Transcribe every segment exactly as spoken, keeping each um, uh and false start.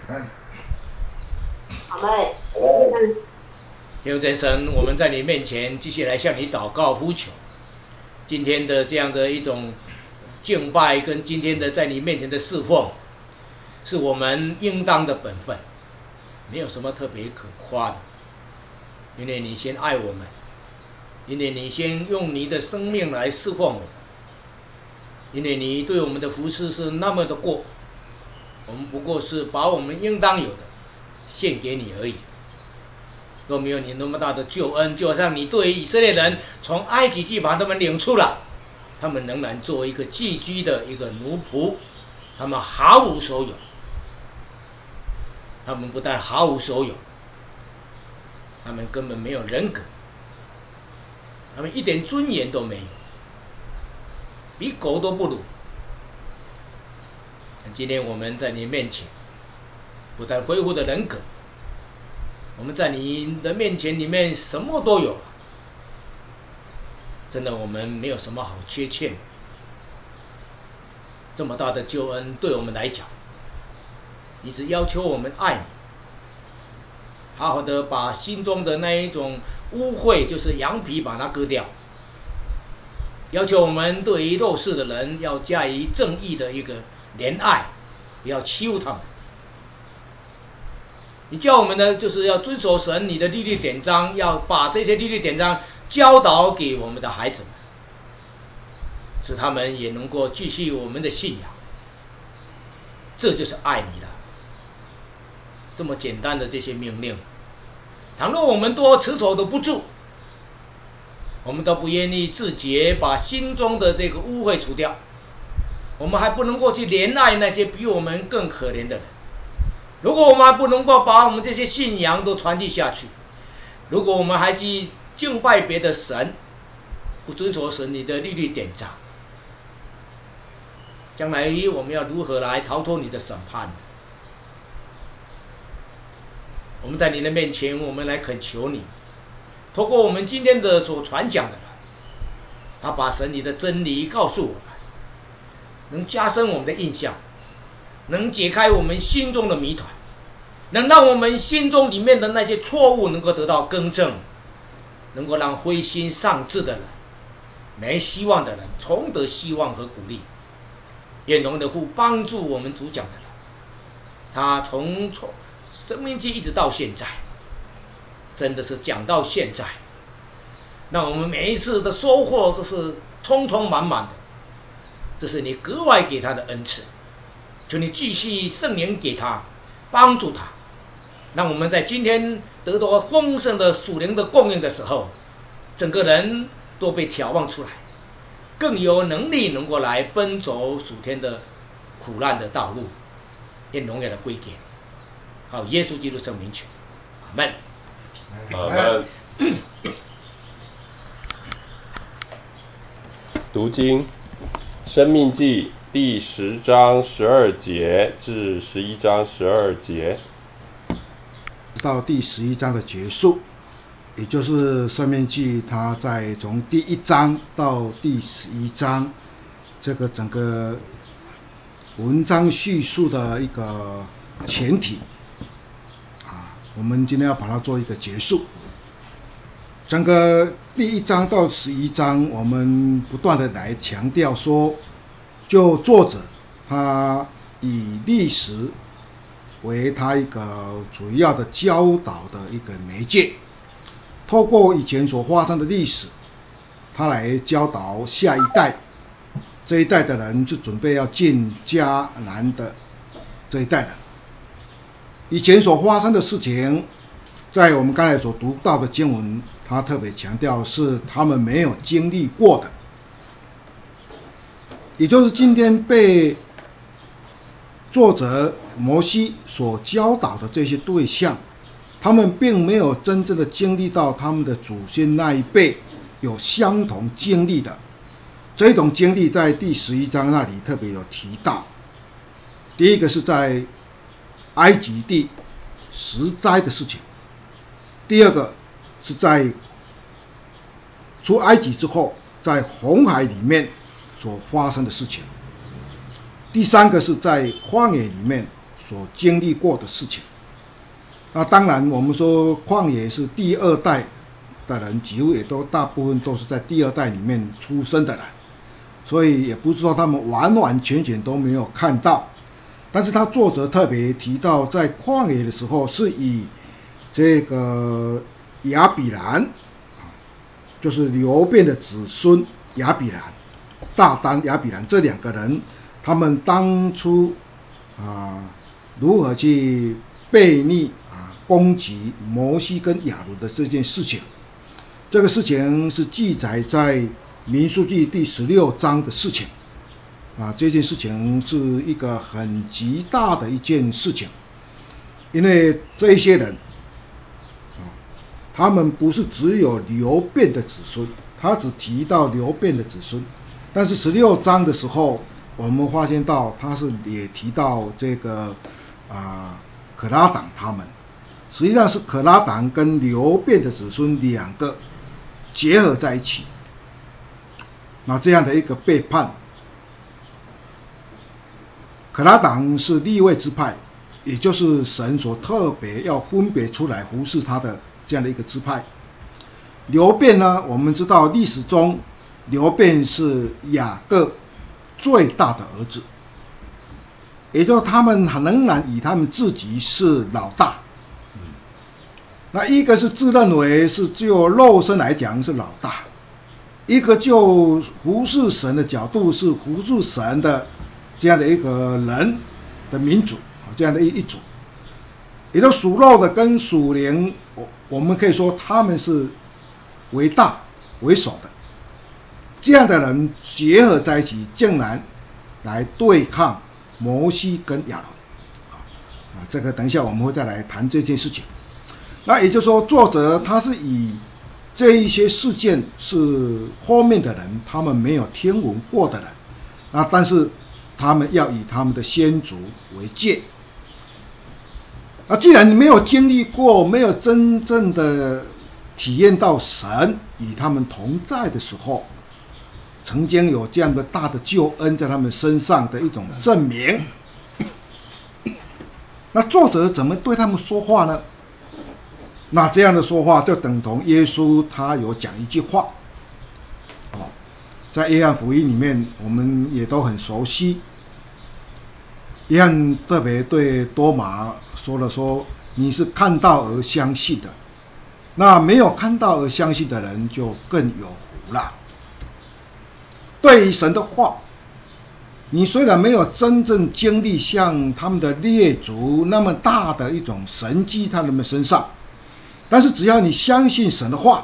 阿妹， 天父真神，我们在你面前继续来向你祷告呼求。今天的这样的一种敬拜，跟今天的在你面前的侍奉，是我们应当的本分，没有什么特别可夸的。因为你先爱我们，因为你先用你的生命来侍奉我们，因为你对我们的服侍是那么的过，我们不过是把我们应当有的献给你而已。若没有你那么大的救恩，就好像你对于以色列人从埃及地把他们领出来，他们仍然作为一个寄居的一个奴仆，他们毫无所有。他们不但毫无所有，他们根本没有人格，他们一点尊严都没有，比狗都不如。今天我们在你面前，不但恢复的人格，我们在你的面前里面什么都有，真的我们没有什么好缺欠的。这么大的救恩对我们来讲，你只要求我们爱你，好好的把心中的那一种污秽，就是羊皮把它割掉，要求我们对于弱势的人要加以正义的一个怜爱，不要欺负他们。你叫我们呢，就是要遵守神你的律例典章，要把这些律例典章教导给我们的孩子们，使他们也能够继续我们的信仰。这就是爱你了。这么简单的这些命令，倘若我们都持守的不住，我们都不愿意自洁，把心中的这个污秽除掉，我们还不能够去怜爱那些比我们更可怜的人。如果我们还不能够把我们这些信仰都传递下去，如果我们还去敬拜别的神，不遵守神你的律例典章，将来我们要如何来逃脱你的审判呢？我们在你的面前，我们来恳求你，透过我们今天的所传讲的人，他把神你的真理告诉我们，能加深我们的印象，能解开我们心中的谜团，能让我们心中里面的那些错误能够得到更正，能够让灰心丧志的人、没希望的人重得希望和鼓励。愿荣的父帮助我们主讲的人，他从从生命记一直到现在，真的是讲到现在，让我们每一次的收获都是充充满满的，这是你格外给他的恩赐。求你继续圣灵给他帮助他，让我们在今天得到丰盛的属灵的供应的时候，整个人都被眺望出来，更有能力能够来奔走属天的苦难的道路。愿荣耀的归给好耶稣基督圣名求，阿们。 阿们。读经，生命记第十章十二节至十一章十二节， 到第十一章的结束，也就是生命记，它在从第一章到第十一章，这个整个文章叙述的一个前提啊，我们今天要把它做一个结束。整个第一章到十一章，我们不断的来强调说，就作者他以历史为他一个主要的教导的一个媒介，透过以前所发生的历史，他来教导下一代，这一代的人就准备要进迦南的这一代的，以前所发生的事情，在我们刚才所读到的经文，他特别强调是他们没有经历过的，也就是今天被作者摩西所教导的这些对象，他们并没有真正的经历到他们的祖先那一辈有相同经历的。这种经历在第十一章那里特别有提到。第一个是在埃及地十灾的事情，第二个是在出埃及之后，在红海里面所发生的事情，第三个是在旷野里面所经历过的事情。那当然，我们说旷野是第二代的人，几乎也都大部分都是在第二代里面出生的人，所以也不是说他们完完全全都没有看到。但是他作者特别提到，在旷野的时候是以这个亚比兰，就是流便的子孙亚比兰、大丹亚比兰这两个人，他们当初啊如何去悖逆啊攻击摩西跟亚伦的这件事情。这个事情是记载在民数记第十六章的事情啊，这件事情是一个很极大的一件事情，因为这些人啊，他们不是只有流便的子孙，他只提到流便的子孙，但是十六章的时候，我们发现到他是也提到这个啊可拉党他们，实际上是可拉党跟流便的子孙两个结合在一起，那这样的一个背叛。可拉党是利未支派，也就是神所特别要分别出来服侍他的这样的一个支派。流便呢，我们知道历史中流便是雅各最大的儿子，也就是他们仍然以他们自己是老大。那一个是自认为是就肉身来讲是老大，一个就服侍神的角度是服侍神的这样的一个人的民族，这样的一组，也就属肉的跟属灵，我们可以说他们是为大为首的，这样的人结合在一起，竟然来对抗摩西跟亚伦啊，这个等一下我们会再来谈这件事情。那也就是说，作者他是以这一些事件是后面的人他们没有听闻过的人，那但是他们要以他们的先祖为戒。那既然你没有经历过，没有真正的体验到神与他们同在的时候，曾经有这样的大的救恩在他们身上的一种证明，那作者怎么对他们说话呢？那这样的说话就等同耶稣他有讲一句话，哦，在约翰福音里面我们也都很熟悉，约翰特别对多马说了说，你是看到而相信的，那没有看到而相信的人就更有福了。对于神的话，你虽然没有真正经历像他们的列祖那么大的一种神迹在他们身上，但是只要你相信神的话，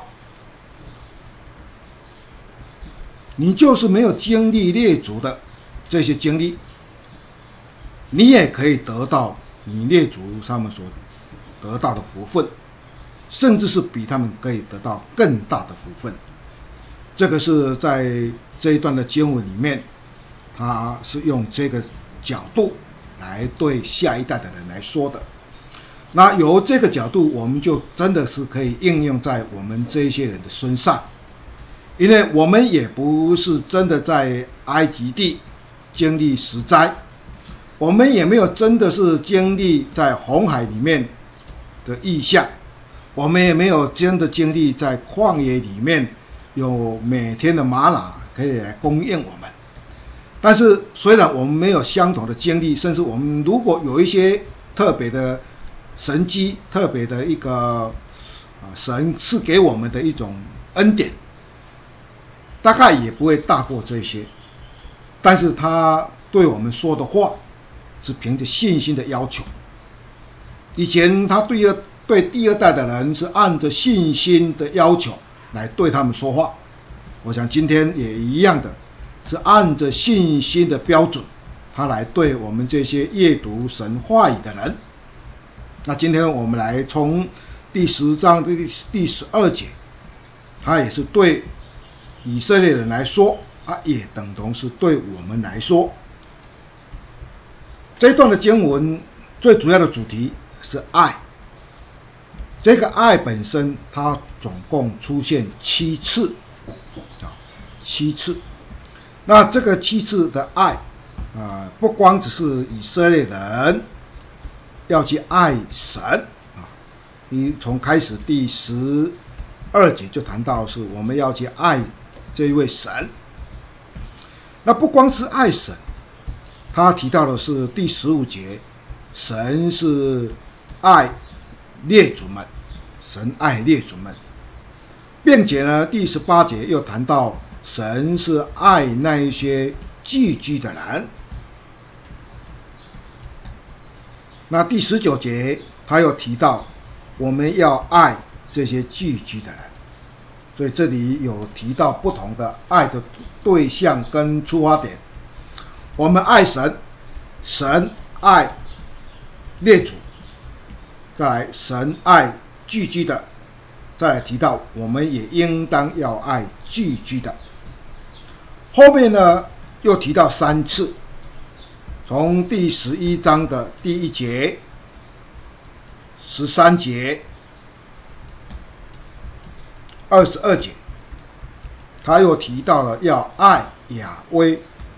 你就是没有经历列祖的这些经历，你也可以得到你列祖他们所得到的福分，甚至是比他们可以得到更大的福分。这个是在这一段的经文里面，他是用这个角度来对下一代的人来说的。那由这个角度，我们就真的是可以应用在我们这些人的身上，因为我们也不是真的在埃及地经历十灾，我们也没有真的是经历在红海里面的异象，我们也没有真的经历在旷野里面有每天的玛瑙可以来供应我们。但是虽然我们没有相同的经历，甚至我们如果有一些特别的神迹，特别的一个神赐给我们的一种恩典，大概也不会大过这些。但是他对我们说的话是凭着信心的要求。以前他对对第二代的人是按着信心的要求来对他们说话，我想今天也一样的，是按着信心的标准，他来对我们这些阅读神话语的人。那今天我们来从第十章的第十二节，他也是对以色列人来说，啊，也等同是对我们来说。这一段的经文最主要的主题是爱。这个爱本身，它总共出现七次，啊，七次。那这个七次的爱，啊，不光只是以色列人， 要去爱神啊。一从开始第十二节就谈到是我们要去爱这一位神。那不光是爱神，他提到的是第十五节，神是爱列祖们，神爱列祖们，并且呢，第十八节又谈到神是爱那一些寄居的人。那第十九节他又提到我们要爱这些寄居的人，所以这里有提到不同的爱的对象跟出发点。我们爱神，神爱列祖，再来神爱寄居的，再来提到我们也应当要爱寄居的。后面呢又提到三次，从第十一章的第一节、十三节、二十二节，他又提到了要爱雅威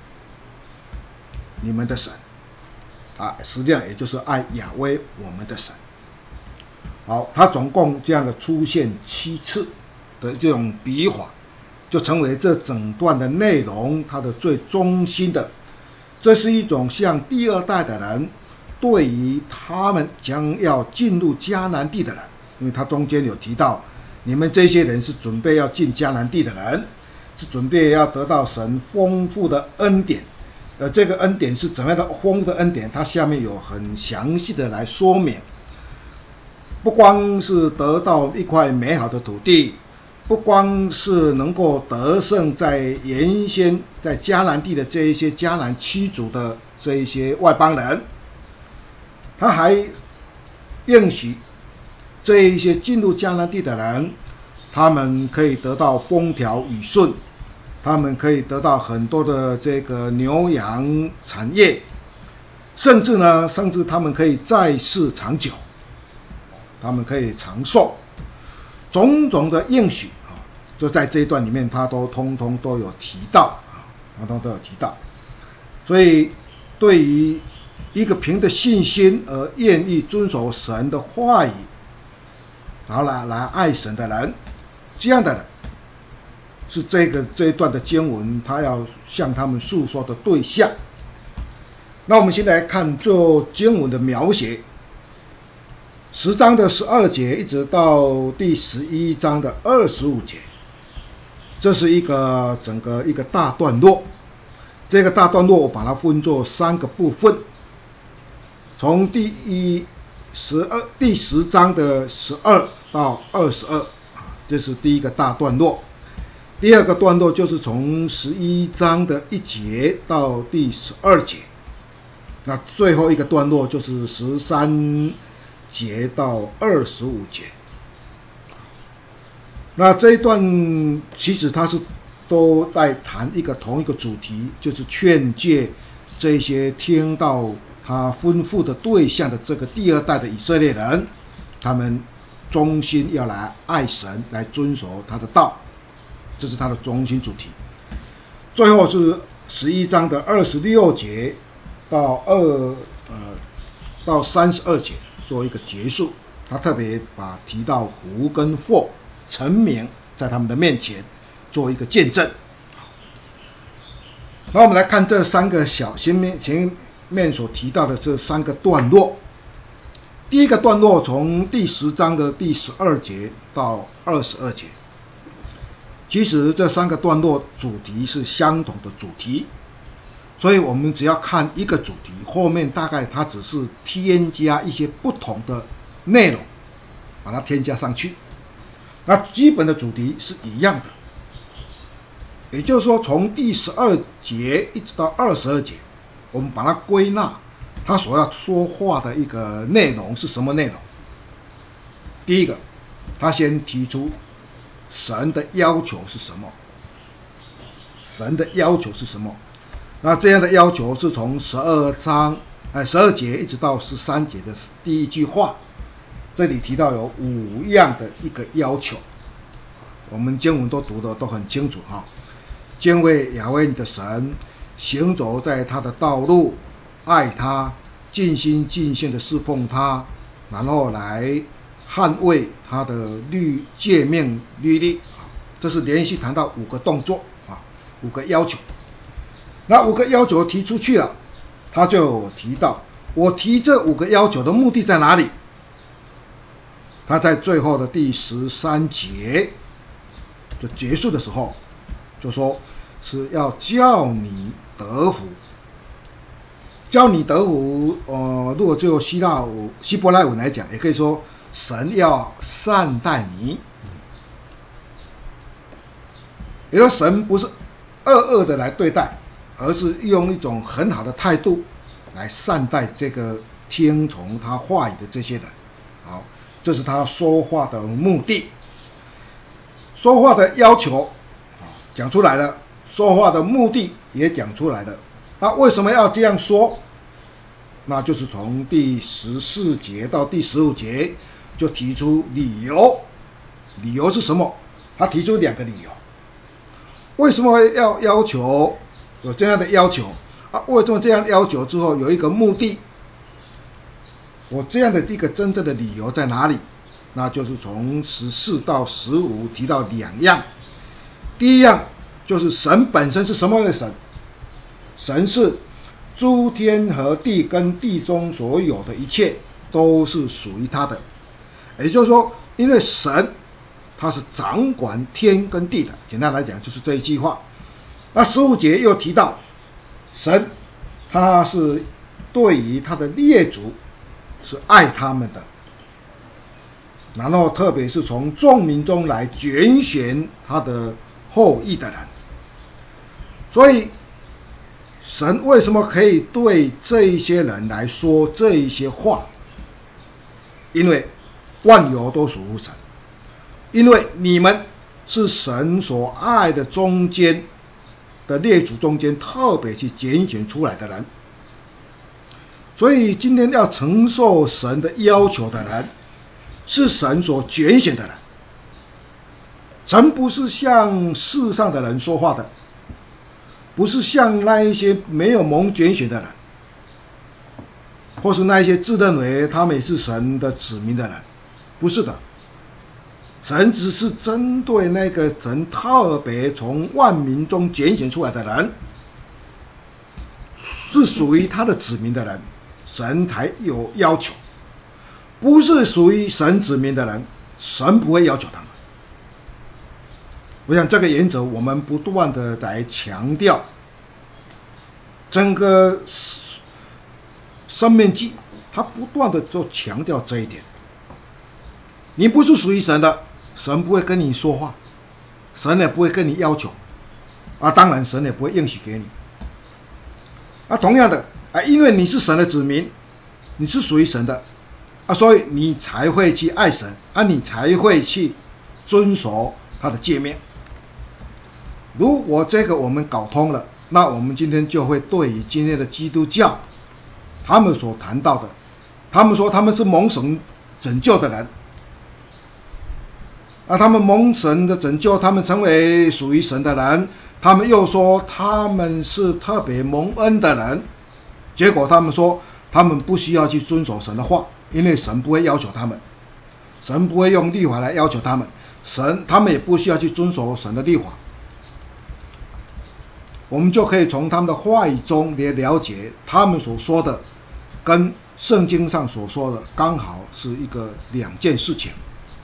你们的神啊，实际上也就是爱雅威我们的神。好，他总共这样的出现七次的这种笔法，就成为这整段的内容它的最中心的。这是一种像第二代的人对于他们将要进入迦南地的人，因为他中间有提到你们这些人是准备要进迦南地的人，是准备要得到神丰富的恩典。呃，这个恩典是怎么样的丰富的恩典，它下面有很详细的来说明。不光是得到一块美好的土地，不光是能够得胜在原先在迦南地的这一些迦南七族的这一些外邦人，他还应许这一些进入迦南地的人，他们可以得到风调雨顺，他们可以得到很多的这个牛羊产业，甚至呢，甚至他们可以在世长久，他们可以长寿，种种的应许啊，就在这一段里面，他都通通都有提到啊，通通都有提到。所以，对于一个凭着信心而愿意遵守神的话语，然后来来爱神的人，这样的人，是这个这一段的经文，他要向他们诉说的对象。那我们现在来看做经文的描写。十章的十二节一直到第十一章的二十五节，这是一个整个一个大段落。这个大段落我把它分作三个部分，从第一十二第十章的十二到二十二，这是第一个大段落。第二个段落就是从十一章的一节到第十二节，那最后一个段落就是十三节到二十五节。那这一段其实它是都在谈一个同一个主题，就是劝诫这些听到他吩咐的对象的这个第二代的以色列人，他们忠心要来爱神，来遵守他的道，这是他的中心主题。最后是十一章的二十六节到二呃到三十二节做一个结束，他特别把提到湖跟祸陈明在他们的面前做一个见证。那我们来看这三个小前面前面所提到的这三个段落。第一个段落从第十章的第十二节到二十二节，其实这三个段落主题是相同的主题，所以我们只要看一个主题，后面大概它只是添加一些不同的内容，把它添加上去。那基本的主题是一样的，也就是说从第十二节一直到二十二节，我们把它归纳，他所要说话的一个内容是什么内容。第一个，他先提出神的要求是什么，神的要求是什么。那这样的要求是从十二章哎十二节一直到十三节的第一句话，这里提到有五样的一个要求，我们经文都读的都很清楚哈。敬畏雅威你的神，行走在他的道路，爱他， 尽心尽性的侍奉他，然后来捍卫他的律诫命律例。这是连续谈到五个动作啊，五个要求。那五个要求提出去了，他就提到我提这五个要求的目的在哪里？他在最后的第十三节就结束的时候就说是要叫你得福。叫你得福，呃，如果就希腊文、希伯来文来讲，也可以说神要善待你。也就是神不是恶恶的来对待，而是用一种很好的态度来善待这个听从他话语的这些人。好，这是他说话的目的，说话的要求讲出来了，说话的目的也讲出来了。那为什么要这样说？那就是从第十四节到第十五节就提出理由。理由是什么？他提出两个理由。为什么要要求有这样的要求啊？为什么这样要求之后有一个目的？我这样的一个真正的理由在哪里？那就是从十四到十五提到两样。第一样就是神本身是什么样的神？神是诸天和地跟地中所有的一切都是属于他的。也就是说，因为神他是掌管天跟地的，简单来讲就是这一句话。那十五节又提到神他是对于他的列祖是爱他们的，然后特别是从众民中来拣选他的后裔的人。所以神为什么可以对这一些人来说这一些话？因为万有都属乎神，因为你们是神所爱的中间的列祖中间特别去拣选出来的人。所以今天要承受神的要求的人，是神所拣选的人。神不是向世上的人说话的，不是像那一些没有蒙拣选的人，或是那一些自认为他们也是神的子民的人，不是的。神只是针对那个神特别从万民中拣选出来的人，是属于他的子民的人，神才有要求。不是属于神子民的人，神不会要求他们。我想这个原则我们不断的来强调，整个申命记他不断的就强调这一点。你不是属于神的，神不会跟你说话，神也不会跟你要求啊，当然神也不会应许给你啊。同样的啊，因为你是神的子民，你是属于神的啊，所以你才会去爱神啊，你才会去遵守他的诫命。如果这个我们搞通了，那我们今天就会对于今天的基督教他们所谈到的，他们说他们是蒙神拯救的人啊，他们蒙神的拯救，他们成为属于神的人，他们又说他们是特别蒙恩的人，结果他们说他们不需要去遵守神的话，因为神不会要求他们，神不会用律法来要求他们，神他们也不需要去遵守神的律法。我们就可以从他们的话语中来了解，他们所说的跟圣经上所说的刚好是一个两件事情。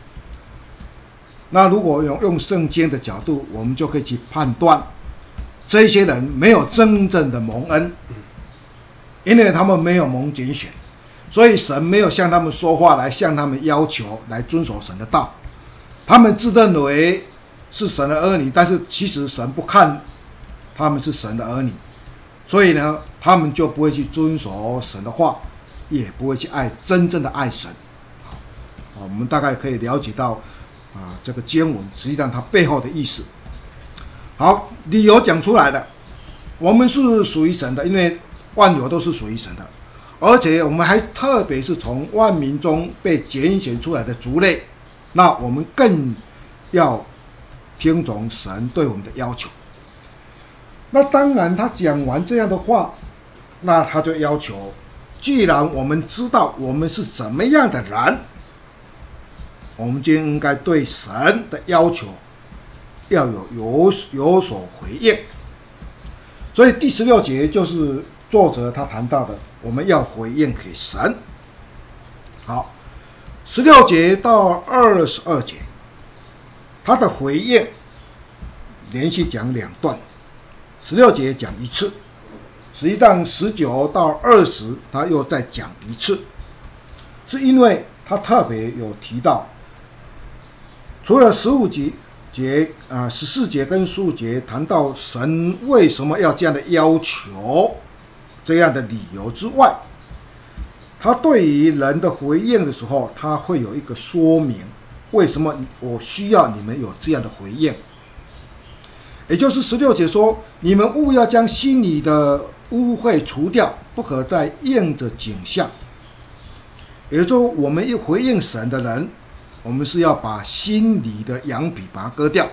那如果用用圣经的角度，我们就可以去判断，这些人没有真正的蒙恩，因为他们没有蒙拣选，所以神没有向他们说话来向他们要求来遵守神的道。他们自认为是神的儿女，但是其实神不看他们是神的儿女，所以呢，他们就不会去遵守神的话，也不会去爱真正的爱神。好，我们大概可以了解到啊，这个经文实际上它背后的意思。好，理由讲出来了，我们是属于神的，因为万有都是属于神的，而且我们还特别是从万民中被拣选出来的族类，那我们更要听从神对我们的要求。那当然他讲完这样的话，那他就要求既然我们知道我们是怎么样的人，我们就应该对神的要求要有有有所回应。所以第十六节就是作者他谈到的，我们要回应给神。好，十六节到二十二节，他的回应连续讲两段，十六节讲一次，实际上十九到二十他又再讲一次，是因为他特别有提到，除了十五节节啊十四节跟十五节谈到神为什么要这样的要求，这样的理由之外，他对于人的回应的时候，他会有一个说明，为什么我需要你们有这样的回应。也就是十六节说，你们务要将心里的污秽除掉，不可再应着景象。也就是说，我们一回应神的人，我们是要把心里的羊皮把它割掉，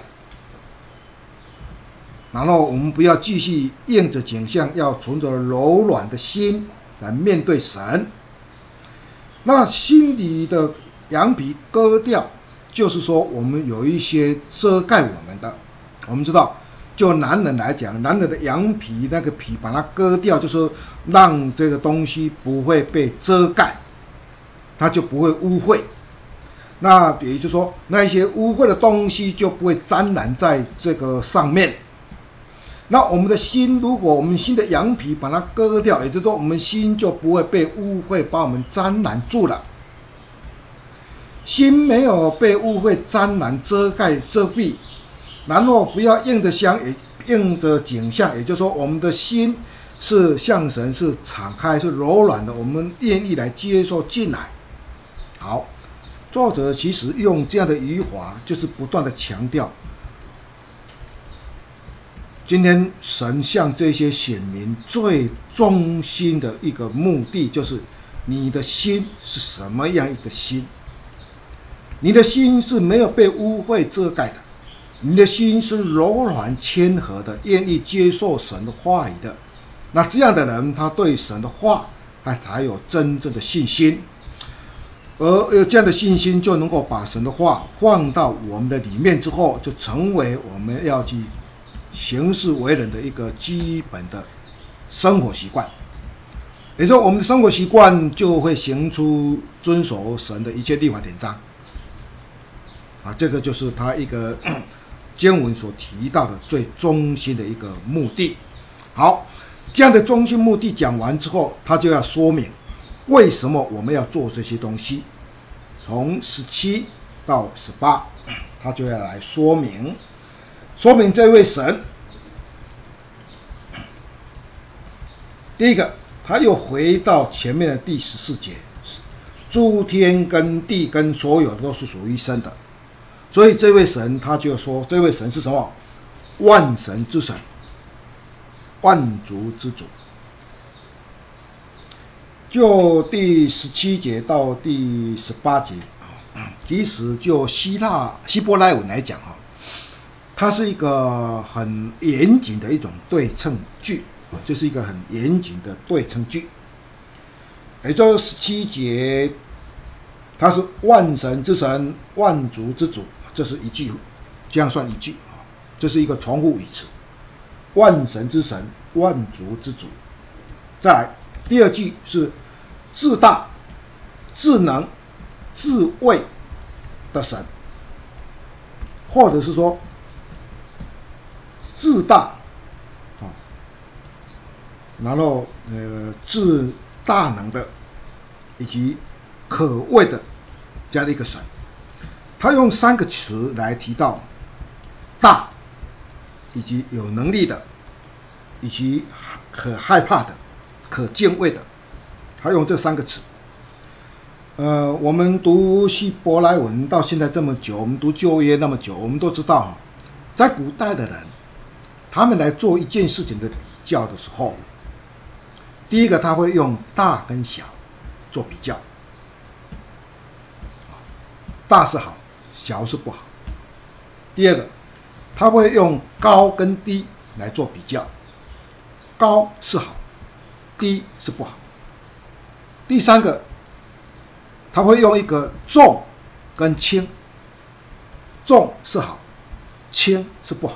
然后我们不要继续应着景象，要存着柔软的心来面对神。那心里的羊皮割掉，就是说我们有一些遮盖我们的。我们知道，就男人来讲，男人的羊皮那个皮把它割掉，就是让这个东西不会被遮盖，它就不会污秽。那也就是说，那些污秽的东西就不会沾染在这个上面。那我们的心，如果我们心的羊皮把它割掉，也就是说我们心就不会被污秽把我们沾染住了。心没有被污秽沾染遮盖遮蔽，然后不要应着香也应着景象，也就是说我们的心是向神是敞开是柔软的，我们愿意来接受进来。好，作者其实用这样的语法，就是不断的强调，今天神向这些选民最忠心的一个目的，就是你的心是什么样一个心？你的心是没有被污秽遮盖的，你的心是柔软谦和的，愿意接受神的话语的。那这样的人，他对神的话，他才有真正的信心。而有这样的信心，就能够把神的话放到我们的里面之后，就成为我们要去行事为人的一个基本的生活习惯。也就是说，我们的生活习惯就会行出遵守神的一切律法典章。啊，这个就是他一个经文所提到的最中心的一个目的。好，这样的中心目的讲完之后，他就要说明为什么我们要做这些东西。从十七到十八，他就要来说明，说明这位神。第一个，他又回到前面的第十四节，诸天跟地跟所有的都是属于神的，所以这位神他就说，这位神是什么？万神之神，万族之主。就第十七节到第十八节，其实就希腊希伯来文来讲，它是一个很严谨的一种对称句，这是一个很严谨的对称句。也就是十七节，它是万神之神，万族之主，这是一句，这样算一句，这是一个重复语词。万神之神，万族之主。再来，第二句是至大、至能、至位的神，或者是说至大，然后呃至大能的，以及可畏的这样的一个神。他用三个词来提到大，以及有能力的，以及可害怕的、可敬畏的。他用这三个词。呃，我们读希伯来文到现在这么久，我们读旧约那么久，我们都知道，在古代的人，他们来做一件事情的比较的时候，第一个他会用大跟小做比较，大是好，小是不好。第二个，他会用高跟低来做比较，高是好，低是不好。 第三个，他会用一个重跟轻，重是好，轻是不好。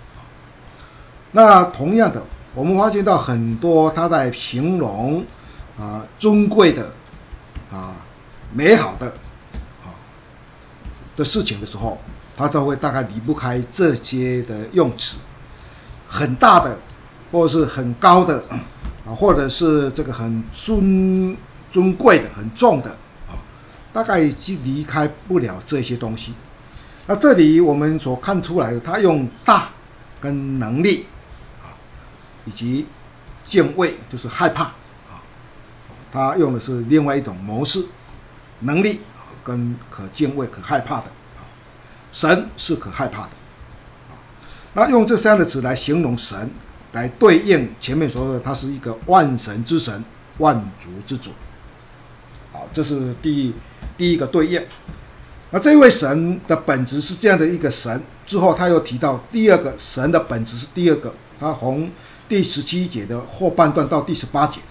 那同样的，我们发现到很多他在形容啊尊贵的啊美好的啊的事情的时候，他都会大概离不开这些的用词，很大的，或者是很高的啊，或者是这个很尊尊贵的、很重的啊，大概就离开不了这些东西。那这里我们所看出来的，他用大跟能力啊，以及敬畏，就是害怕啊，他用的是另外一种模式，能力跟可敬畏、可害怕的啊，神是可害怕的。那用这三个词来形容神，来对应前面说的，他是一个万神之神、万族之主。好，这是第一第一个对应。那这位神的本质是这样的一个神，之后他又提到第二个神的本质是第二个，他从第十七节的后半段到第十八节，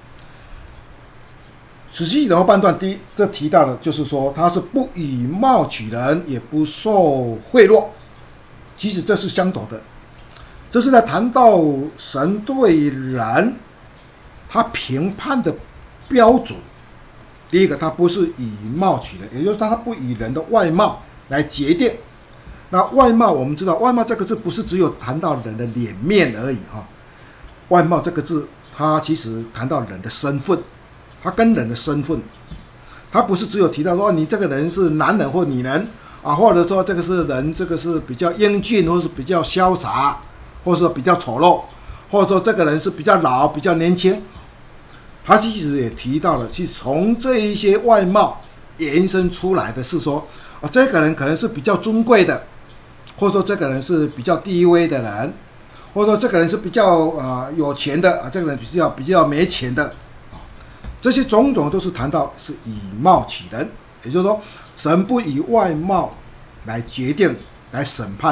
十七节的后半段，第一这提到的就是说他是不以貌取人，也不受贿赂。其实这是相同的，这是在谈到神对人他评判的标准。第一个，他不是以貌取人，也就是他不以人的外貌来决定。那外貌我们知道，外貌这个字不是只有谈到人的脸面而已哈。外貌这个字，它其实谈到人的身份，它跟人的身份，它不是只有提到说你这个人是男人或女人啊，或者说这个是人，这个是比较英俊，或是比较潇洒，或者说比较丑陋，或者说这个人是比较老，比较年轻。他其实也提到了，是从这一些外貌延伸出来的是说，啊，这个人可能是比较尊贵的，或者说这个人是比较低微的人，或者说这个人是比较啊、呃、有钱的啊，这个人比较比较没钱的，啊，这些种种都是谈到是以貌取人，也就是说，神不以外貌来决定来审判，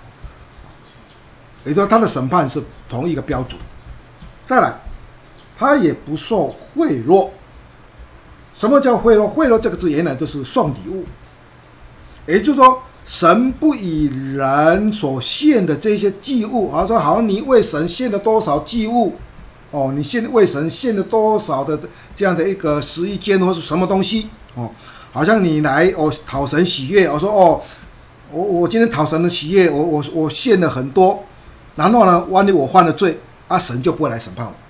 也就是说他的审判是同一个标准。再来，他也不受贿赂。什么叫贿赂？贿赂这个字原来就是送礼物，也就是说，神不以人所献的这些祭物，而说好像你为神献了多少祭物，哦，你献为神献了多少的这样的一个十一间或是什么东西，哦，好像你来哦讨神喜悦，我说哦，我我今天讨神的喜悦，我我我献了很多，然后呢，万一我犯了罪，啊，神就不会来审判我。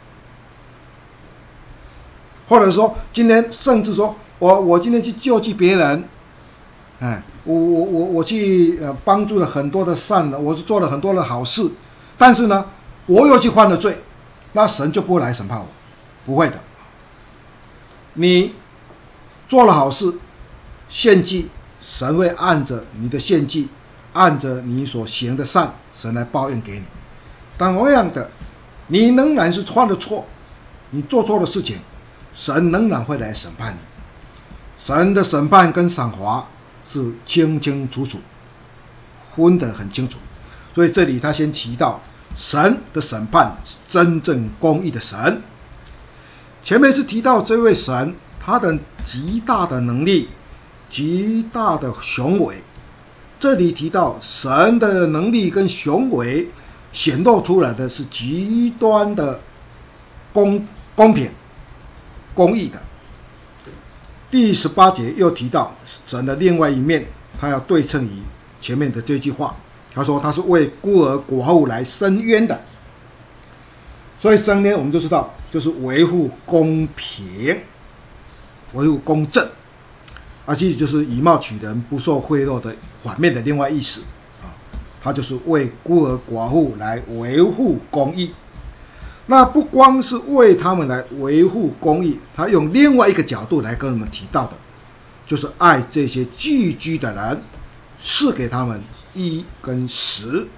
或者说今天甚至说我我今天去救济别人，哎，我我我我去呃帮助了很多的善人，我是做了很多的好事，但是呢，我又去犯了罪，那神就不会来审判我，不会的。你做了好事，献祭，神会按着你的献祭，按着你所行的善，神来报应给你。但同样的，你仍然是犯了错，你做错的事情，神仍然会来审判你。神的审判跟赏罚是清清楚楚，分得很清楚。所以这里他先提到神的审判是真正公义的神。前面是提到这位神他的极大的能力，极大的雄伟。这里提到神的能力跟雄伟显露出来的是极端的公公平公义的。第十八节又提到神的另外一面，他要对称于前面的这句话，他说他是为孤儿寡妇来伸冤的。所以伸冤我们都知道就是维护公平，维护公正，而其实就是以貌取人，不受贿赂的反面的另外意思啊，他就是为孤儿寡妇来维护公义。那不光是为他们来维护公义，他用另外一个角度来跟我们提到的，就是爱这些寄居的人，赐给他们衣跟食。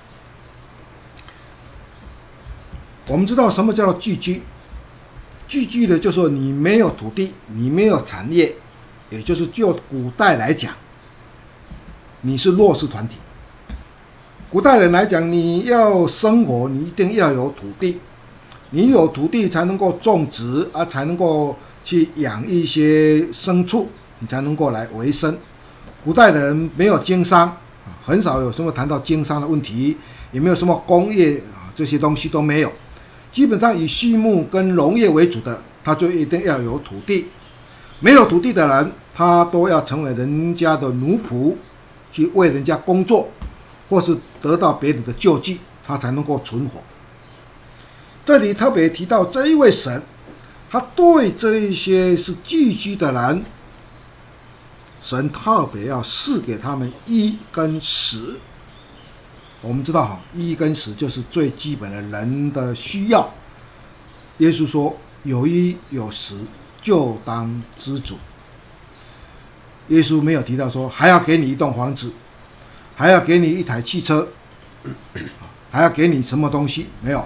我们知道什么叫做寄居？寄居的就是说你没有土地，你没有产业，也就是就古代来讲，你是弱势团体。古代人来讲，你要生活，你一定要有土地，你有土地才能够种植啊，才能够去养一些牲畜，你才能够来维生。古代人没有经商，很少有什么谈到经商的问题，也没有什么工业啊，这些东西都没有。基本上以畜牧跟农业为主的，他就一定要有土地。没有土地的人，他都要成为人家的奴仆，去为人家工作，或是得到别人的救济，他才能够存活。这里特别提到这一位神，他对这一些是寄居的人，神特别要赐给他们衣跟食。我们知道衣跟食就是最基本的人的需要。耶稣说有衣有食就当知足。耶稣没有提到说还要给你一栋房子，还要给你一台汽车，还要给你什么东西，没有。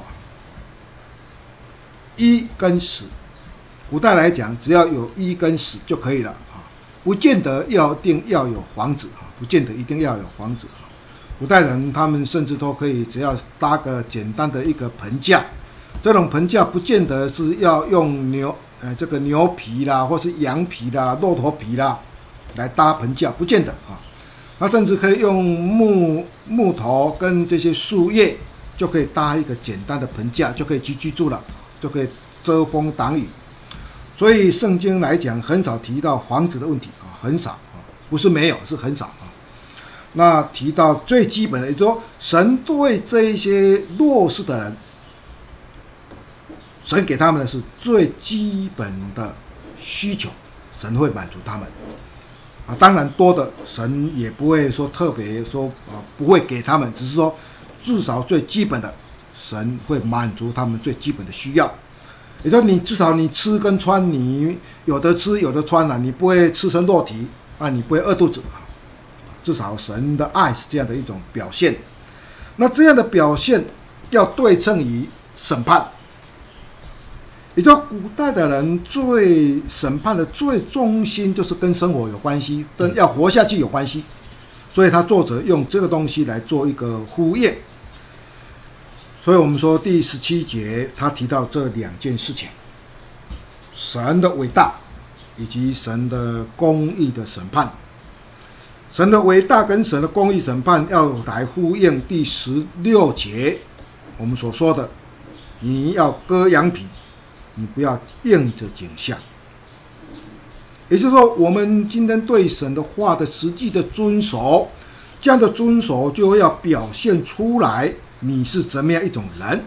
衣跟食，古代来讲只要有衣跟食就可以了，不见得要定要有房子，不见得一定要有房子。古代人他们甚至都可以只要搭个简单的一个棚架，这种棚架不见得是要用牛呃这个牛皮啦，或是羊皮啦、骆驼皮啦来搭棚架，不见得啊。他甚至可以用木木头跟这些树叶就可以搭一个简单的棚架，就可以去居住了，就可以遮风挡雨。所以圣经来讲很少提到房子的问题啊，很少啊，不是没有，是很少啊。那提到最基本的，也就是说神对这一些弱势的人，神给他们的是最基本的需求，神会满足他们啊。当然多的神也不会说特别说啊不会给他们，只是说至少最基本的神会满足他们最基本的需要。也就是你至少你吃跟穿你有的吃有的穿了、啊，你不会赤身裸体啊，你不会饿肚子啊。至少神的爱是这样的一种表现。那这样的表现要对称于审判，也就古代的人最审判的最中心就是跟生活有关系，跟要活下去有关系，所以他作者用这个东西来做一个呼应。所以我们说第十七节他提到这两件事情，神的伟大以及神的公义的审判。神的伟大跟神的公义审判要来呼应第十六节我们所说的，你要割羊皮，你不要应着景象。也就是说我们今天对神的话的实际的遵守，这样的遵守就要表现出来你是怎么样一种人。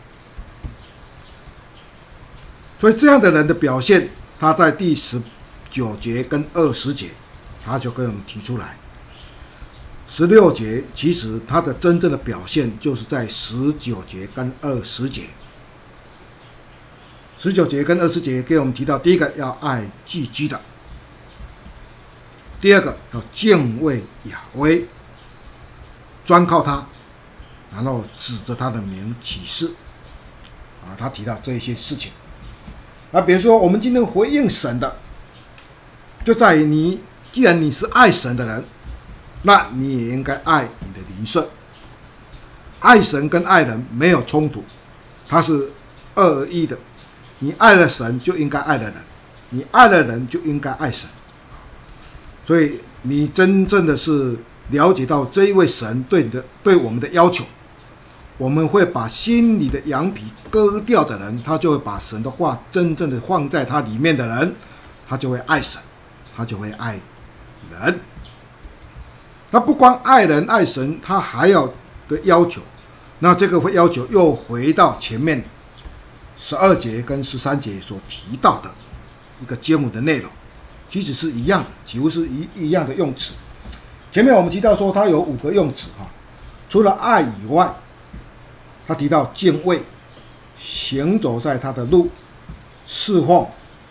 所以这样的人的表现，他在第十九节跟二十节他就跟我们提出来。十六节其实他的真正的表现就是在十九节跟二十节。十九节跟二十节给我们提到，第一个要爱寄居的，第二个要敬畏亚威，专靠他，然后指着他的名起誓啊，他提到这些事情。那比如说我们今天回应神的，就在于你既然你是爱神的人，那你也应该爱你的邻舍。爱神跟爱人没有冲突，它是二一的。你爱了神就应该爱了人，你爱了人就应该爱神。所以你真正的是了解到这一位神对你的对我们的要求，我们会把心里的羊皮割掉的人，他就会把神的话真正的放在他里面的人，他就会爱神，他就会爱人。他不光爱人爱神，他还要的要求，那这个要求又回到前面十二节跟十三节所提到的一个经文的内容，其实是一样的，几乎是 一, 一样的用词。前面我们提到说他有五个用词，除了爱以外，他提到敬畏，行走在他的路，侍奉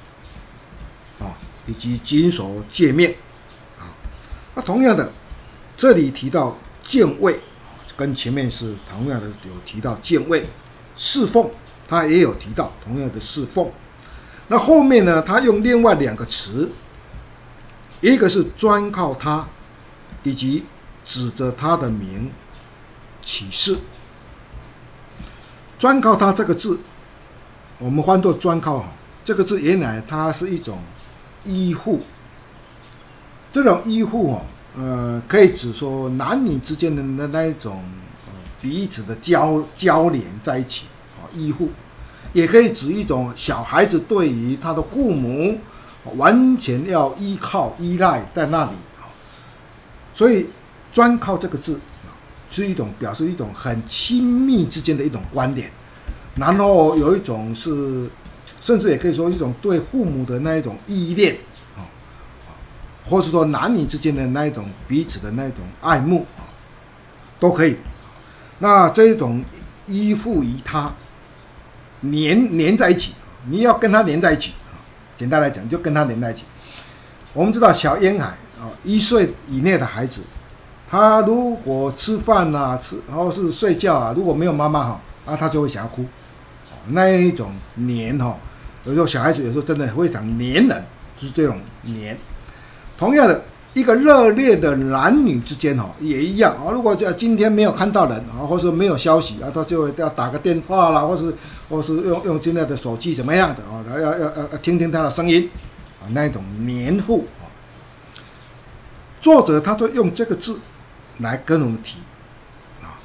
以及谨守诫命。那同样的这里提到敬畏，跟前面是同样的有提到敬畏，侍奉他也有提到同样的侍奉。那后面呢，他用另外两个词，一个是专靠他，以及指着他的名起誓。专靠他这个字我们翻作专靠， 这个字原来它是一种依附，这种依附哦，呃，可以指说男女之间的那那一种、呃、彼此的交交连在一起，哦，依附，也可以指一种小孩子对于他的父母完全要依靠依赖在那里，所以专靠这个字是一种表示一种很亲密之间的一种关联，然后有一种是，甚至也可以说一种对父母的那一种依恋，或是说男女之间的那一种彼此的那种爱慕，都可以。那这一种依附于他，黏黏在一起，你要跟他黏在一起，简单来讲就跟他黏在一起。我们知道小婴孩一岁以内的孩子，他如果吃饭啊，吃然后是睡觉啊，如果没有妈妈哈，啊他就会想要哭，那一种黏哈，有时候小孩子有时候真的非常黏人，就是这种黏。同样的，一个热烈的男女之间哈也一样啊。如果今天没有看到人啊，或者没有消息啊，他就要打个电话啦，或是或是用用现在的手机怎么样的啊，要要要要听听他的声音啊，那一种黏附啊。作者他就用这个字来跟我们提啊，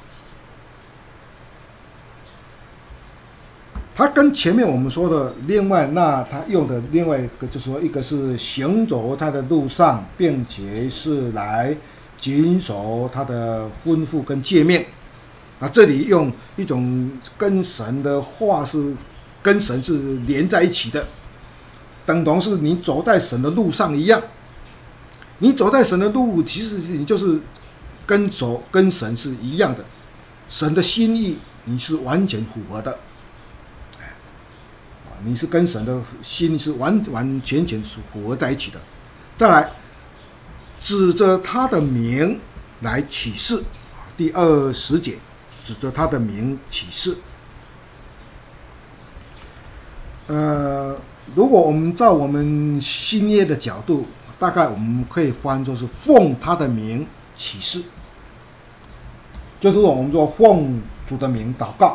他跟前面我们说的另外，那他用的另外一个就是说，一个是行走他的路上，并且是来谨守他的吩咐跟诫命啊。这里用一种跟神的话是跟神是连在一起的，等同是你走在神的路上一样。你走在神的路，其实你就是跟走跟神是一样的，神的心意你是完全符合的，你是跟神的心是完完全全是符合在一起的。再来，指着他的名来启示，第二十节，指着他的名启示。呃，如果我们照我们新约的角度，大概我们可以翻作是奉他的名启示，就是我们说奉主的名祷告，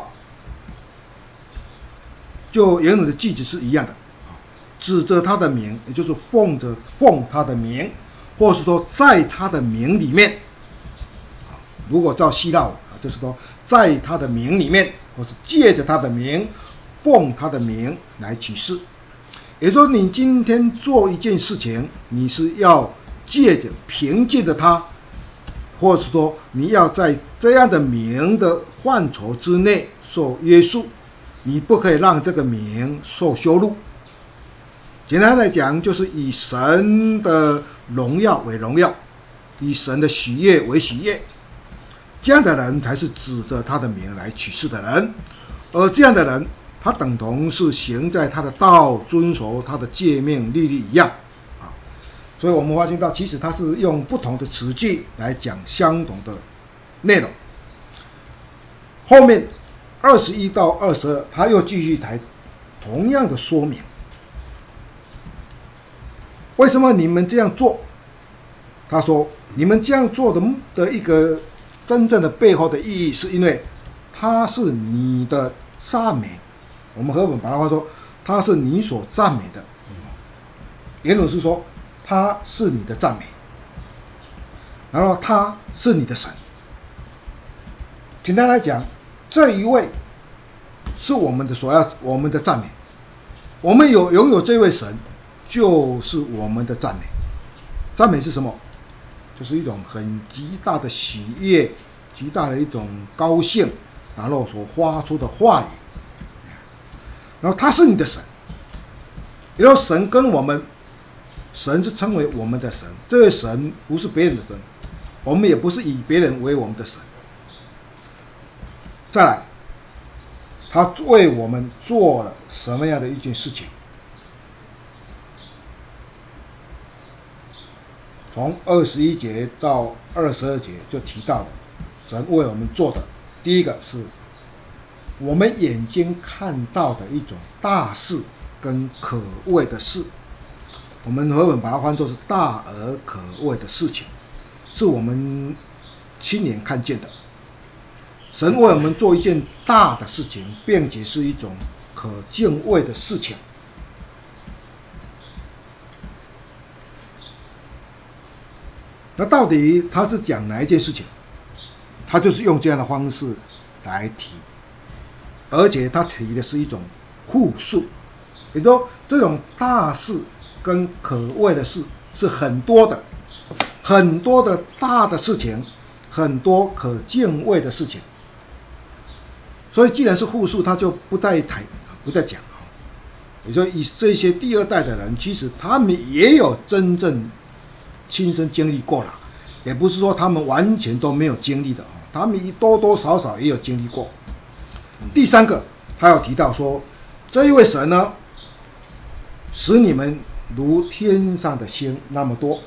就原本的句子是一样的，指着他的名，也就是奉着奉他的名，或是说在他的名里面。如果照希腊，就是说在他的名里面，或是借着他的名，奉他的名来启示。也就是说，你今天做一件事情，你是要借着凭借着它，或者说你要在这样的名的范畴之内受约束，你不可以让这个名受羞辱。简单来讲，就是以神的荣耀为荣耀，以神的喜悦为喜悦，这样的人才是指着他的名来启示的人。而这样的人，他等同是行在他的道，遵守他的诫命律例一样啊。所以我们发现到，其实他是用不同的词句来讲相同的内容。后面二十一到二十二，他又继续谈同样的说明。为什么你们这样做？他说，你们这样做的的一个真正的背后的意义，是因为他是你的赞美。我们和本把它话说，他是你所赞美的。原文是说，他是你的赞美，然后他是你的神。简单来讲，这一位是我们的所要我们的赞美。我们有拥有这位神，就是我们的赞美。赞美是什么？就是一种很极大的喜悦，极大的一种高兴，然后所发出的话语。然后他是你的神，然后神跟我们，神是称为我们的神，这位神不是别人的神，我们也不是以别人为我们的神。再来，他为我们做了什么样的一件事情？从二十一节到二十二节就提到了神为我们做的。第一个是我们眼睛看到的一种大事跟可畏的事，我们和本把它翻作是大而可畏的事情，是我们亲眼看见的。神为我们做一件大的事情，并且是一种可敬畏的事情。 那到底他是讲哪一件事情？他就是用这样的方式来提，而且他提的是一种复述，也就是说这种大事跟可畏的事是很多的，很多的大的事情，很多可敬畏的事情。所以既然是复述，他就不再谈，不再讲。也就以这些第二代的人，其实他们也有真正亲身经历过了，也不是说他们完全都没有经历的，他们多多少少也有经历过。第三个，他有提到说，这一位神呢，使你们如天上的星那么多，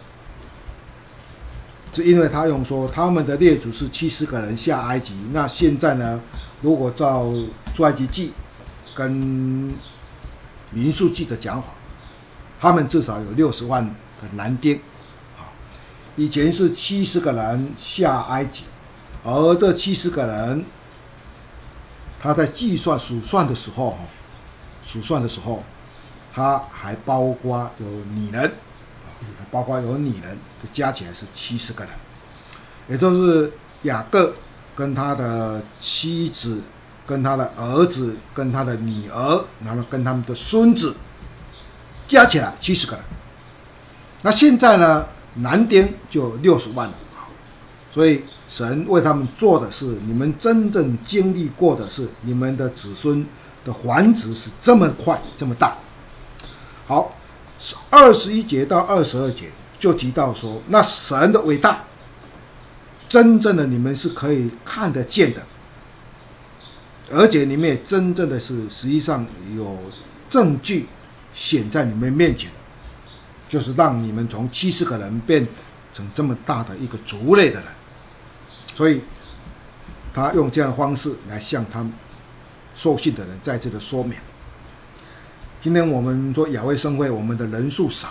是因为他用说他们的列祖是七十个人下埃及，那现在呢，如果照出埃及记跟民数记的讲法，他们至少有六十万的男丁啊。以前是七十个人下埃及，而这七十个人，他在计算数算的时候，数算的时候，他还包括有女人，还包括有女人，加起来是七十个人，也就是雅各跟他的妻子、跟他的儿子、跟他的女儿，然后跟他们的孙子，加起来七十个人。那现在呢，男丁就六十万了，所以神为他们做的是，你们真正经历过的是，你们的子孙的繁殖是这么快，这么大。好，二十一节到二十二节就提到说，那神的伟大，真正的你们是可以看得见的，而且你们也真正的是实际上有证据显在你们面前的，就是让你们从七十个人变成这么大的一个族类的人。所以他用这样的方式来向他们受信的人在这个说明。今天我们说雅威盛会，我们的人数少，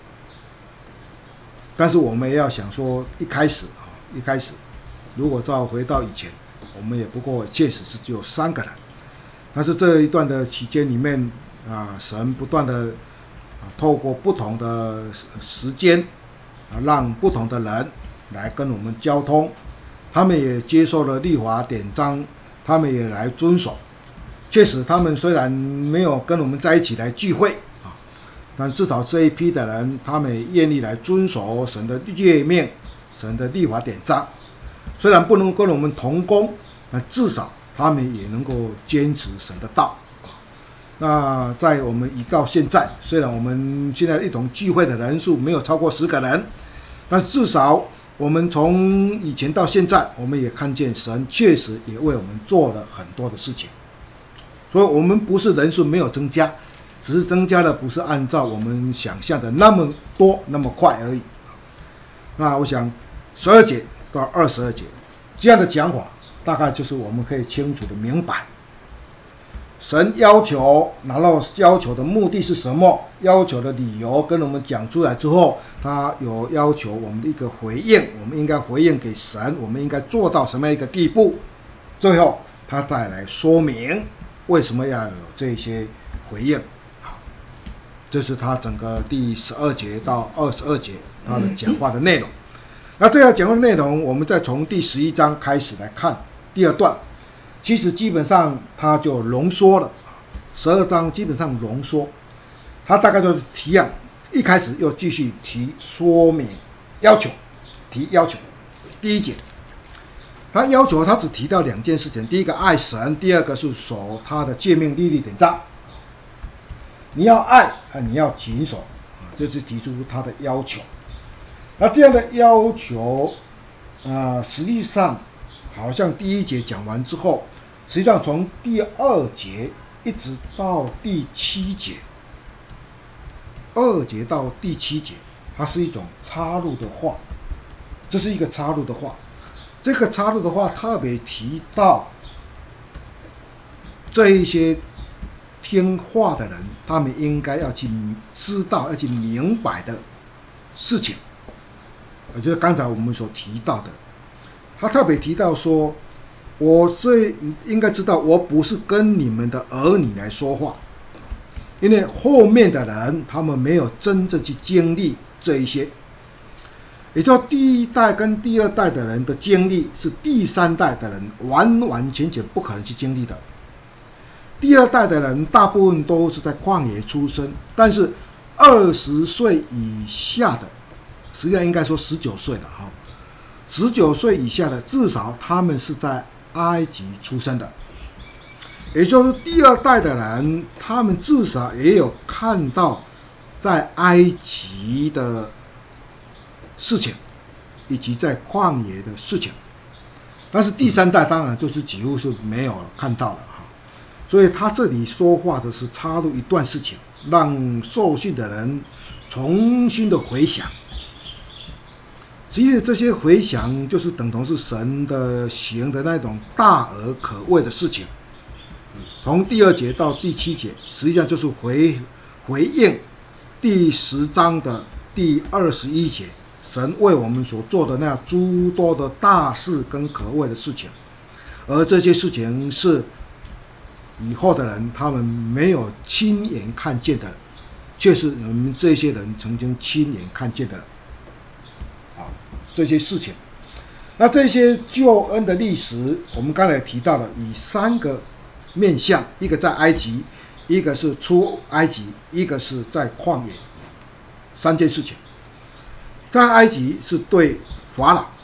但是我们也要想说，一开始啊，一开始如果照回到以前，我们也不过确实是只有三个人。但是这一段的期间里面啊，神不断的啊透过不同的时间啊，让不同的人来跟我们交通，他们也接受了律法典章，他们也来遵守。确实他们虽然没有跟我们在一起来聚会啊，但至少这一批的人，他们也愿意来遵守神的诫命、神的律法典章。虽然不能跟我们同工，但至少他们也能够坚持神的道。那在我们一到现在，虽然我们现在一同聚会的人数没有超过十个人，但至少我们从以前到现在，我们也看见神确实也为我们做了很多的事情。所以我们不是人数没有增加，只是增加的不是按照我们想象的那么多那么快而已。那我想十二节到二十二节这样的讲法，大概就是我们可以清楚的明白神要求，然后要求的目的是什么，要求的理由跟我们讲出来之后，他有要求我们的一个回应，我们应该回应给神，我们应该做到什么样一个地步，最后他再来说明为什么要有这些回应。好，这是他整个第十二节到二十二节他的讲话的内容。那这样讲话的内容，我们再从第十一章开始来看第二段，其实基本上它就浓缩了，十二章基本上浓缩，它大概就是提案，一开始又继续提说明要求，提要求。第一节他要求他只提到两件事情，第一个爱神，第二个是守他的诫命律例典章。你要爱啊，你要谨守啊，这是提出他的要求。那这样的要求啊、呃，实际上好像第一节讲完之后，实际上从第二节一直到第七节，二节到第七节，它是一种插入的话，这是一个插入的话。这个插入的话特别提到这一些听话的人，他们应该要去知道、要去明白的事情。也就是刚才我们所提到的，他特别提到说，我最应该知道，我不是跟你们的儿女来说话，因为后面的人他们没有真正去经历这一些。 也就第一代跟第二代的人的经历是第三代的人完完全全不可能去经历的。第二代的人大部分都是在旷野出生，但是二十岁以下的，实际上应该说十九岁了哈，十九岁以下的至少他们是在埃及出生的，也就是第二代的人，他们至少也有看到在埃及的事情，以及在旷野的事情，但是第三代当然就是几乎是没有看到了哈。所以他这里说话的是插入一段事情，让受训的人重新的回想。其实这些回想就是等同是神的行的那种大而可畏的事情。从第二节到第七节，实际上就是回回应第十章的第二十一节，神为我们所做的那样诸多的大事跟可畏的事情，而这些事情是以后的人他们没有亲眼看见的，却是我们这些人曾经亲眼看见的啊，这些事情。那这些救恩的历史，我们刚才提到了，以三个面向，一个在埃及，一个是出埃及，一个是在旷野，三件事情。在埃及是对法老，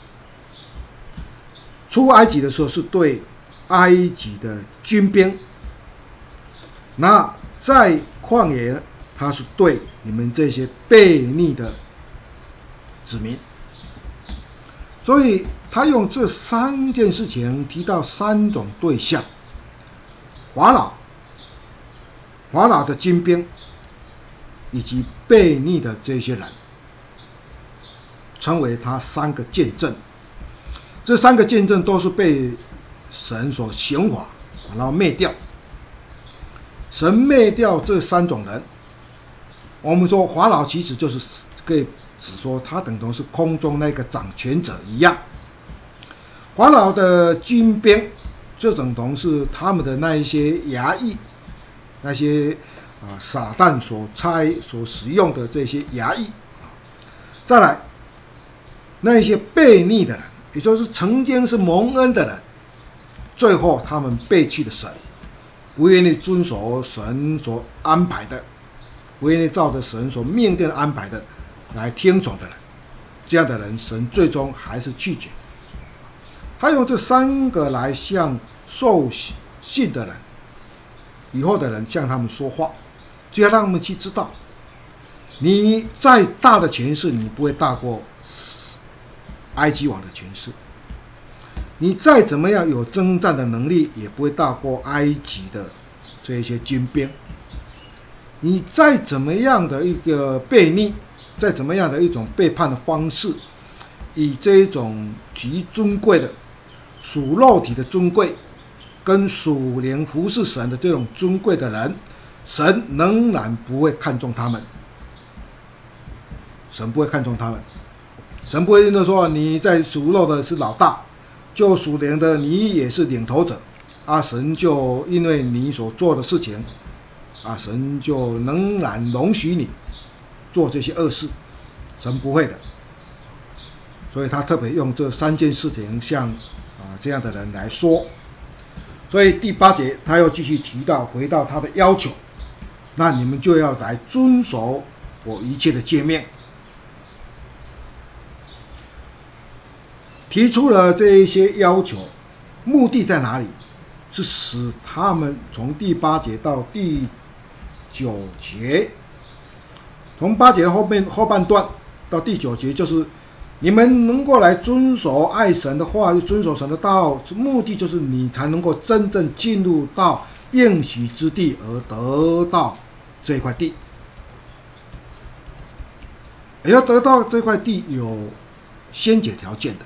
出埃及的时候是对埃及的军兵，那在旷野呢，他是对你们这些悖逆的子民。所以他用这三件事情提到三种对象：法老、法老的军兵，以及悖逆的这些人，成为他三个见证。这三个见证都是被神所刑罚，然后灭掉。神灭掉这三种人，我们说法老其实就是可以只说他等同是空中那个掌权者一样。法老的军兵就等同是他们的那一些衙役，那些啊撒旦所差所使用的这些衙役。再来，那一些悖逆的人，也就是曾经是蒙恩的人，最后他们背弃了神，不愿意遵守神所安排的，不愿意照着神所命定的安排的来听从的人，这样的人神最终还是拒绝。他用这三个来向受信的人，以后的人向他们说话，就要让他们去知道，你再大的权势，你不会大过埃及王的权势；你再怎么样有征战的能力，也不会大过埃及的这些军兵；你再怎么样的一个悖逆，再怎么样的一种背叛的方式，以这一种极尊贵的属肉体的尊贵，跟属灵服侍神的这种尊贵的人，神仍然不会看重他们。神不会看重他们，神不会因为说你在属肉的是老大，就属灵的你也是领头者啊，神就因为你所做的事情啊，神就仍然容许你做这些恶事，神不会的。所以他特别用这三件事情向啊这样的人来说。所以第八节他又继续提到，回到他的要求，那你们就要来遵守我一切的诫命。提出了这一些要求，目的在哪里？是使他们从第八节到第九节，从八节的后面后半段到第九节，就是你们能够来遵守爱神的话，遵守神的道，目的就是你才能够真正进入到应许之地，而得到这块地。也要得到这块地有先决条件的。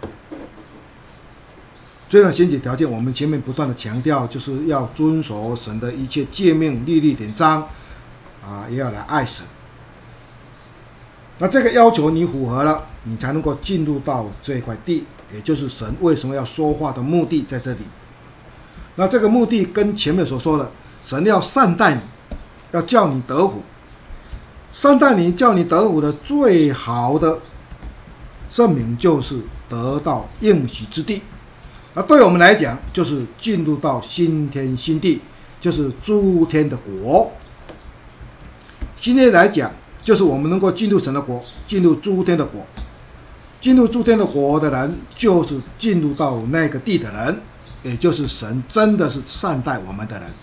虽然先决条件我们前面不断的强调，就是要遵守神的一切诫命律例典章啊，也要来爱神。那这个要求你符合了，你才能够进入到这块地，也就是神为什么要说话的目的在这里。那这个目的跟前面所说的，神要善待你，要叫你得福。善待你叫你得福的最好的证明就是得到应许之地。那对我们来讲，就是进入到新天新地，就是诸天的国。新天来讲，就是我们能够进入神的国，进入诸天的国。进入诸天的国的人，就是进入到那个地的人，也就是神真的是善待我们的人。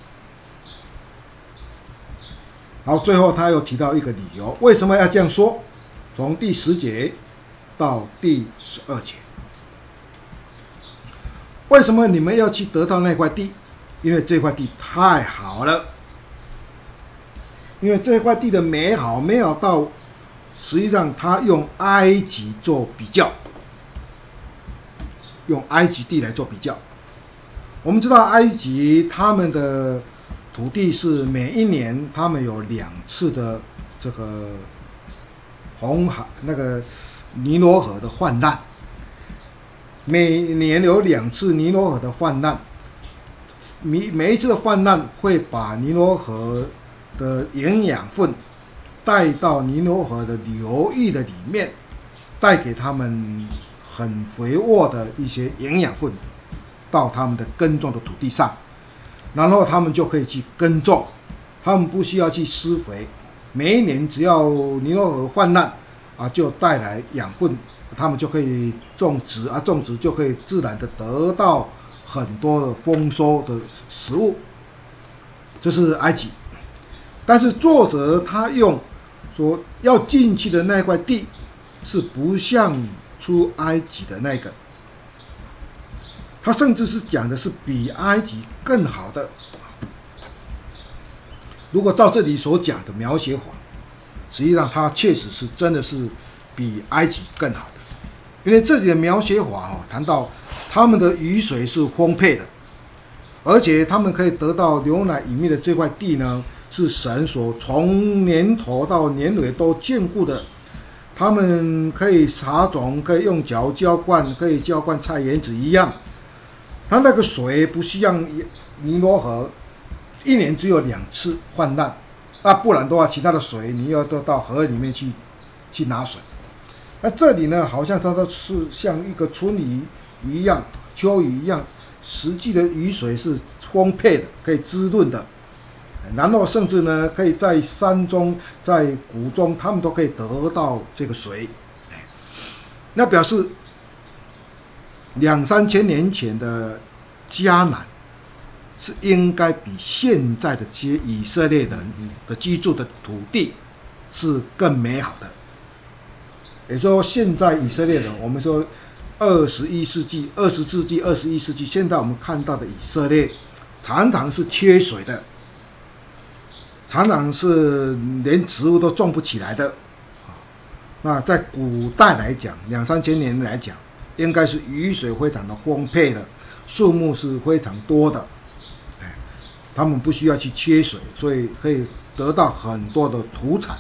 好，最后他又提到一个理由，为什么要这样说？从第十节到第十二节，为什么你们要去得到那块地？因为这块地太好了，因为这块地的美好美好到，实际上他用埃及做比较，用埃及地来做比较。我们知道埃及他们的土地是每一年他们有两次的这个红海那个尼罗河的泛滥，每年有两次尼罗河的泛滥，每每一次的泛滥会把尼罗河的营养分带到尼罗河的流域的里面，带给他们很肥沃的一些营养分到他们的耕种的土地上，然后他们就可以去耕种，他们不需要去施肥，每一年只要尼罗河泛滥啊，就带来养分，他们就可以种植啊，种植就可以自然的得到很多的丰收的食物。这是埃及，但是作者他用说要进去的那块地是不像出埃及的那个，他甚至是讲的是比埃及更好的。如果照这里所讲的描写法，实际上它确实是真的是比埃及更好的，因为这里的描写法哦，谈到他们的雨水是丰沛的，而且他们可以得到牛奶与蜜的这块地呢，是神所从年头到年尾都眷顾的。他们可以撒种，可以用脚浇灌，可以浇灌菜园子一样。它那个水不像尼罗河，一年只有两次泛滥，那不然的话，其他的水你要都到河里面去去拿水。那这里呢，好像它都是像一个春雨一样，秋雨一样，实际的雨水是丰沛的，可以滋润的。然后甚至呢，可以在山中、在谷中，他们都可以得到这个水。那表示两三千年前的迦南是应该比现在的这些以色列人的居住的土地是更美好的。也就是说，现在以色列人，我们说二十一世纪、二十世纪、二十一世纪，现在我们看到的以色列常常是缺水的。常常是连植物都种不起来的。那在古代来讲，两三千年来讲，应该是雨水非常的丰沛的，树木是非常多的，他们不需要去缺水，所以可以得到很多的土产。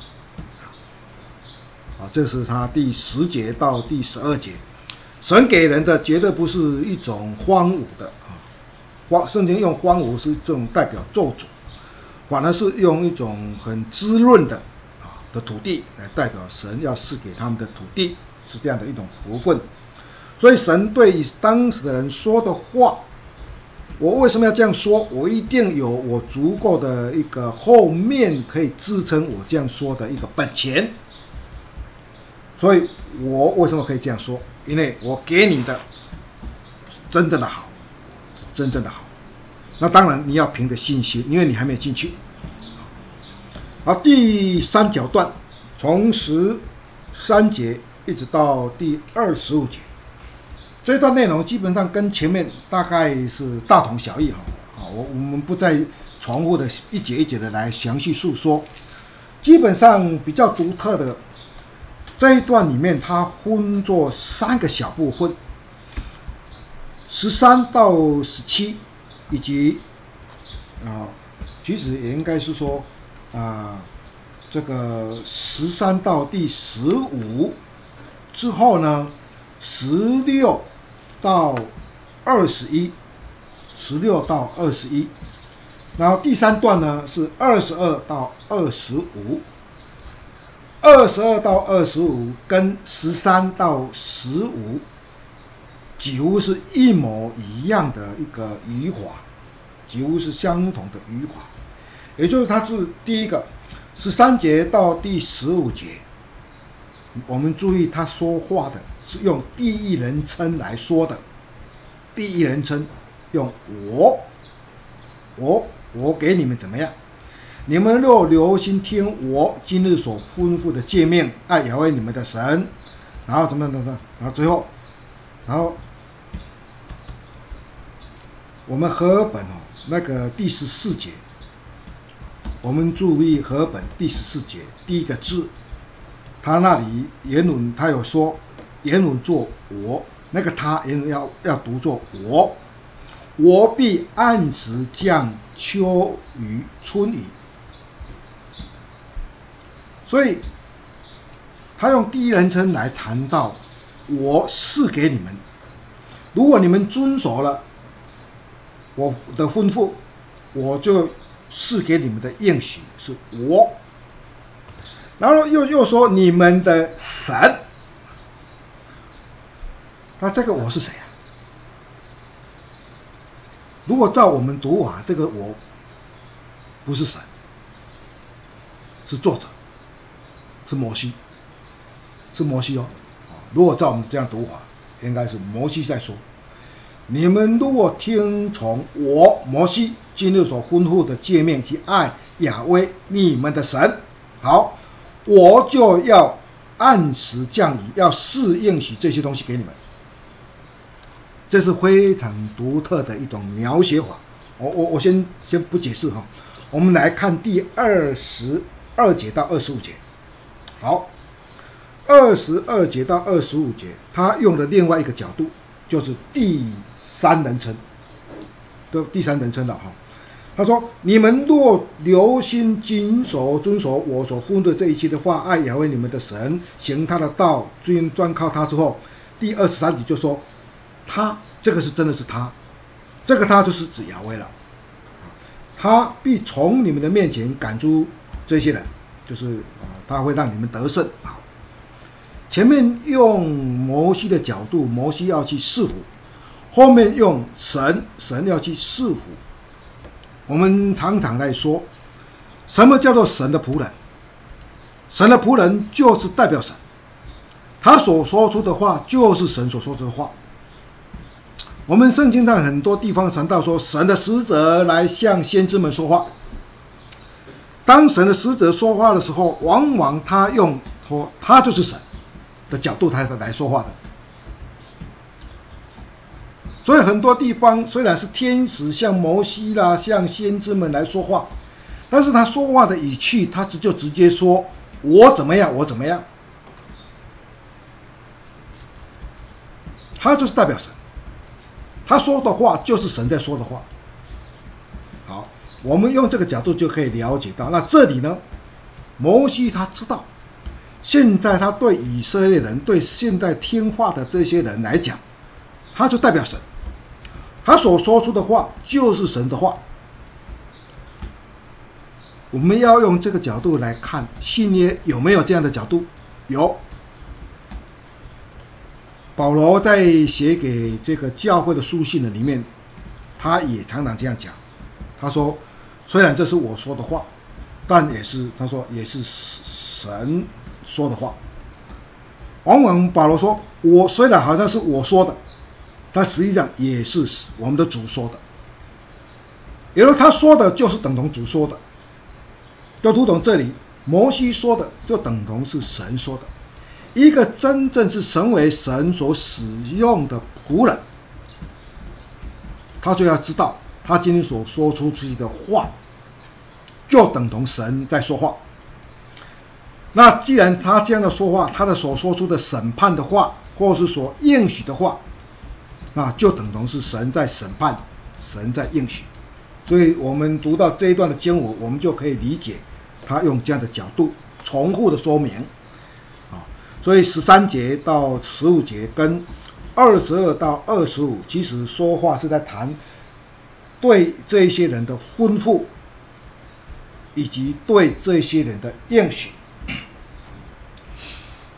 啊，这是他第十节到第十二节，神给人的绝对不是一种荒芜的啊，荒圣经用荒芜是这种代表咒诅。反而是用一种很滋润的啊的土地来代表神要赐给他们的土地，是这样的一种福分。所以神对当时的人说的话，我为什么要这样说？我一定有我足够的一个后面可以支撑我这样说的一个本钱。所以我为什么可以这样说？因为我给你的真正的好，真正的好。那当然你要凭着信心，因为你还没有进去。好，第三小段从十三节一直到第二十五节，这段内容基本上跟前面大概是大同小异哈。好，我我们不再重复的一节一节的来详细述说。基本上比较独特的这一段里面，它分作三个小部分，十三到十七。以及啊，其实也应该是说啊，这个十三到第十五之后呢，十六到二十一，十六到二十一，然后第三段呢是二十二到二十五。 二十二到二十五跟十三到十五几乎是一模一样的一个语法，几乎是相同的语法，也就是它是第一个十三节到第十五节，我们注意他说话的是用第一人称来说的，第一人称用我，我我给你们怎么样？你们若留心听我今日所吩咐的诫命，爱雅威你们的神，然后怎么样怎么样，然后最后，然后我们和合本哦那个第十四节，我们注意和合本第十四节第一个字，他那里原文他有说原文做我，那个他原文要要读作我，我必按时降秋雨春雨。所以他用第一人称来谈到我是给你们，如果你们遵守了我的吩咐，我就赐给你们的应许是我。然后又又说你们的神，那这个我是谁啊？如果照我们读法，这个我不是神，是作者，是摩西，是摩西哦。如果照我们这样读法，应该是摩西在说：你们如果听从我摩西今日所吩咐的诫命，去爱雅威你们的神，好，我就要按时降雨，要赐应许这些东西给你们。这是非常独特的一种描写法。我我我先先不解释哈，我们来看第二十二节到二十五节。好，二十二节到二十五节，他用了另外一个角度，就是第三人称，对，第三人称了哈。他说：你们若留心谨守遵守我所吩咐的这一切的话，爱雅威你们的神，行他的道，专专靠他之后，第二十三节就说。他这个是真的是他，这个他就是指雅威了。他必从你们的面前赶出这些人，就是他会让你们得胜。前面用摩西的角度，摩西要去赐福；后面用神，神要去赐福。我们常常来说，什么叫做神的仆人？神的仆人就是代表神，他所说出的话就是神所说出的话。我们圣经上很多地方谈到说，神的使者来向先知们说话。当神的使者说话的时候，往往他用说他就是神的角度他来说话的。所以很多地方虽然是天使向摩西啦、向先知们来说话，但是他说话的语气，他就直接说我怎么样，我怎么样，他就是代表神。他说的话就是神在说的话。好，我们用这个角度就可以了解到，那这里呢，摩西他知道，现在他对以色列人，对现在听话的这些人来讲，他就代表神，他所说出的话就是神的话。我们要用这个角度来看新约有没有这样的角度？有。保罗在写给这个教会的书信的里面，他也常常这样讲。他说，虽然这是我说的话，但也是他说也是神说的话。往往保罗说，我虽然好像是我说的，但实际上也是我们的主说的。也就是他说的就是等同主说的，就读懂这里，摩西说的就等同是神说的。一个真正是神为神所使用的仆人，他就要知道他今天所说出去的话就等同神在说话。那既然他这样的说话，他的所说出的审判的话或是所应许的话，那就等同是神在审判，神在应许。所以我们读到这一段的经文，我们就可以理解他用这样的角度重复的说明。所以十三节到十五节跟二十二到二十五，其实说话是在谈对这些人的吩咐，以及对这些人的应许。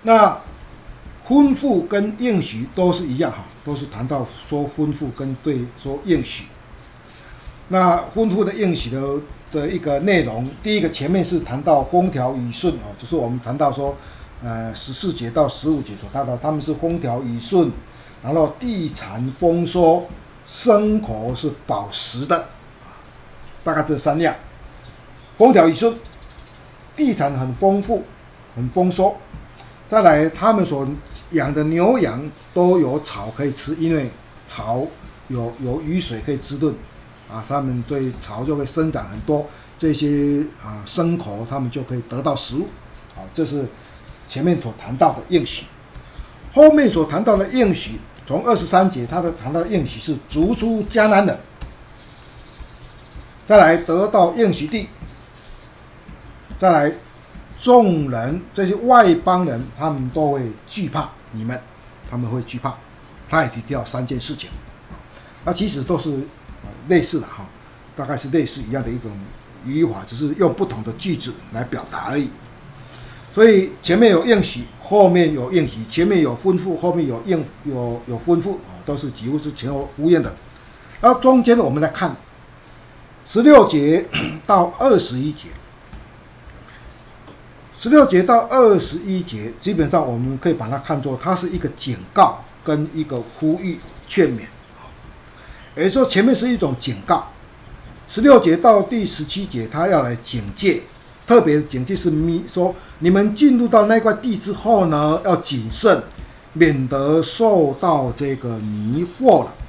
那吩咐跟应许都是一样哈，都是谈到说吩咐跟对说应许。那吩咐的应许的的一个内容，第一个前面是谈到风调雨顺哦，就是我们谈到说，呃十四节到十五节所谈到，他们是风调雨顺，然后地产丰收，生活是饱食的，大概这三样，风调雨顺，地产很丰富，很丰收。再来，他们所养的牛羊都有草可以吃，因为草有有雨水可以滋润，啊，他们对草就会生长很多，这些啊牲口他们就可以得到食物，好，这是前面所谈到的应许。后面所谈到的应许，从二十三节他的谈到的应许是逐出迦南人，再来得到应许地，再来。众人这些外邦人，他们都会惧怕你们，他们会惧怕。他也提到三件事情，那其实都是类似的哈，大概是类似一样的一种语法，只是用不同的句子来表达而已。所以前面有应许，后面有应许；前面有吩咐，后面有应有有吩咐，都是几乎是前后呼应的。然后中间我们来看十六节到二十一节。十六节到二十一节，基本上我们可以把它看作它是一个警告跟一个呼吁劝勉，也就是说前面是一种警告，十六节到第十七节，他要来警戒，特别的警戒是说你们进入到那块地之后呢，要谨慎，免得受到这个迷惑了。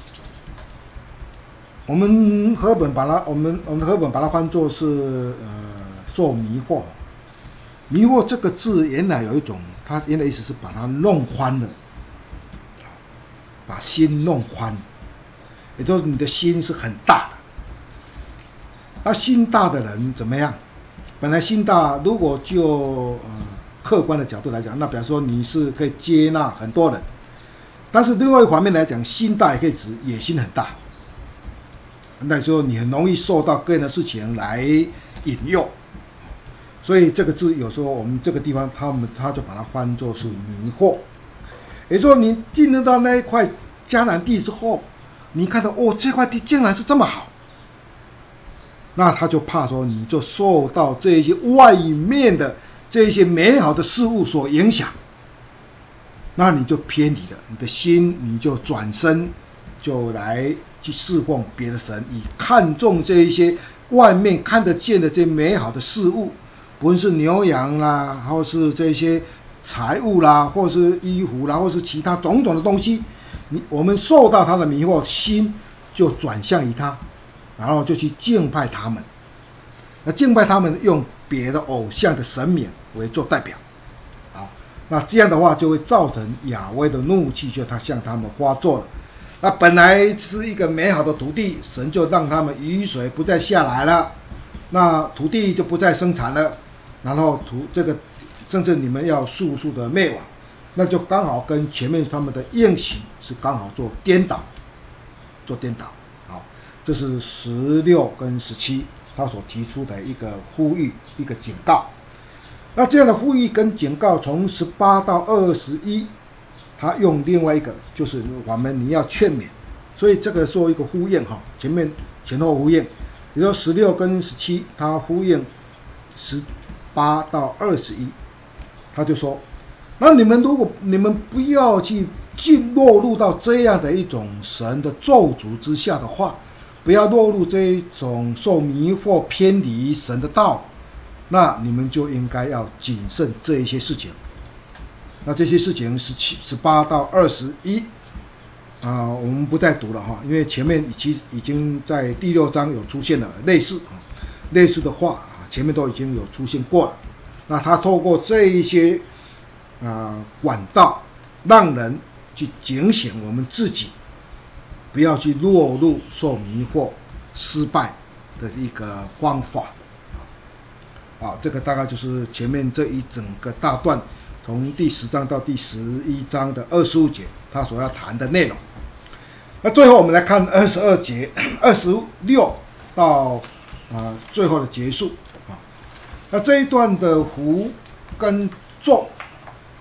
我们和本把它，我们我们和本把它翻作是呃受迷惑。迷惑这个字原来有一种，它原来意思是把它弄宽了，把心弄宽，也就是你的心是很大的。那心大的人怎么样？本来心大，如果就呃客观的角度来讲，那比方说你是可以接纳很多人，但是另外一方面来讲，心大也可以指野心很大。那时候你很容易受到个人的事情来引诱。所以这个字有时候我们这个地方他们他就把它翻作是迷惑，也就是说你进入到那一块迦南地之后，你看到哦这块地竟然是这么好，那他就怕说你就受到这些外面的这些美好的事物所影响，那你就偏离了，你的心你就转身就来去侍奉别的神，你看重这一些外面看得见的这些美好的事物。不论是牛羊啦，或是这些财物啦，或是衣服啦，或是其他种种的东西，你我们受到他的迷惑，心就转向于他，然后就去敬拜他们。那敬拜他们用别的偶像的神明为做代表，好，那这样的话就会造成亚威的怒气，就他向他们发作了。那本来是一个美好的土地，神就让他们雨水不再下来了，那土地就不再生产了。然后土这个甚至你们要速速的灭亡，那就刚好跟前面他们的应许是刚好做颠倒，做颠倒。好，这是十六跟十七他所提出的一个呼吁，一个警告。那这样的呼吁跟警告，从十八到二十一，他用另外一个就是我们你要劝勉，所以这个做一个呼应哈，前面前后呼应。比如说十六跟十七，他呼应十八到二十一，他就说，那你们如果你们不要去进落入到这样的一种神的咒诅之下的话，不要落入这一种受迷惑偏离神的道，那你们就应该要谨慎这一些事情。那这些事情是十八到二十一啊，我们不再读了哈，因为前面已经已经在第六章有出现了类似啊类似的话。前面都已经有出现过了，那他透过这一些啊、呃、管道，让人去警醒我们自己，不要去落入受迷惑、失败的一个方法。啊，这个大概就是前面这一整个大段，从第十章到第十一章的二十五节，他所要谈的内容。那最后我们来看二十二节，二十六到啊、呃、最后的结束。那这一段的福跟咒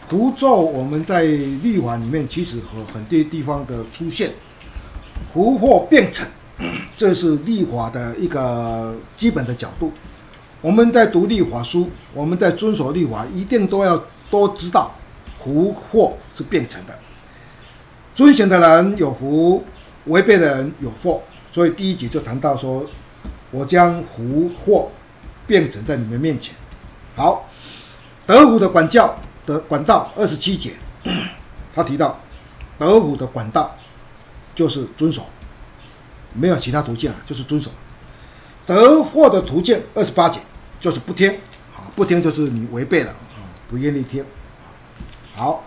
符咒我们在律法里面其实和很多地方的出现，福祸变成，这是律法的一个基本的角度。我们在读律法书，我们在遵守律法，一定都要都知道福祸是变成的。遵行的人有福，违背的人有祸。所以第一节就谈到说，我将福祸变成在你们面前。好，得福的管教的管道，二十七节，他提到得福的管道就是遵守，没有其他途径啊，就是遵守。得祸的途径，二十八节就是不听啊，不听就是你违背了啊，不愿意听。好，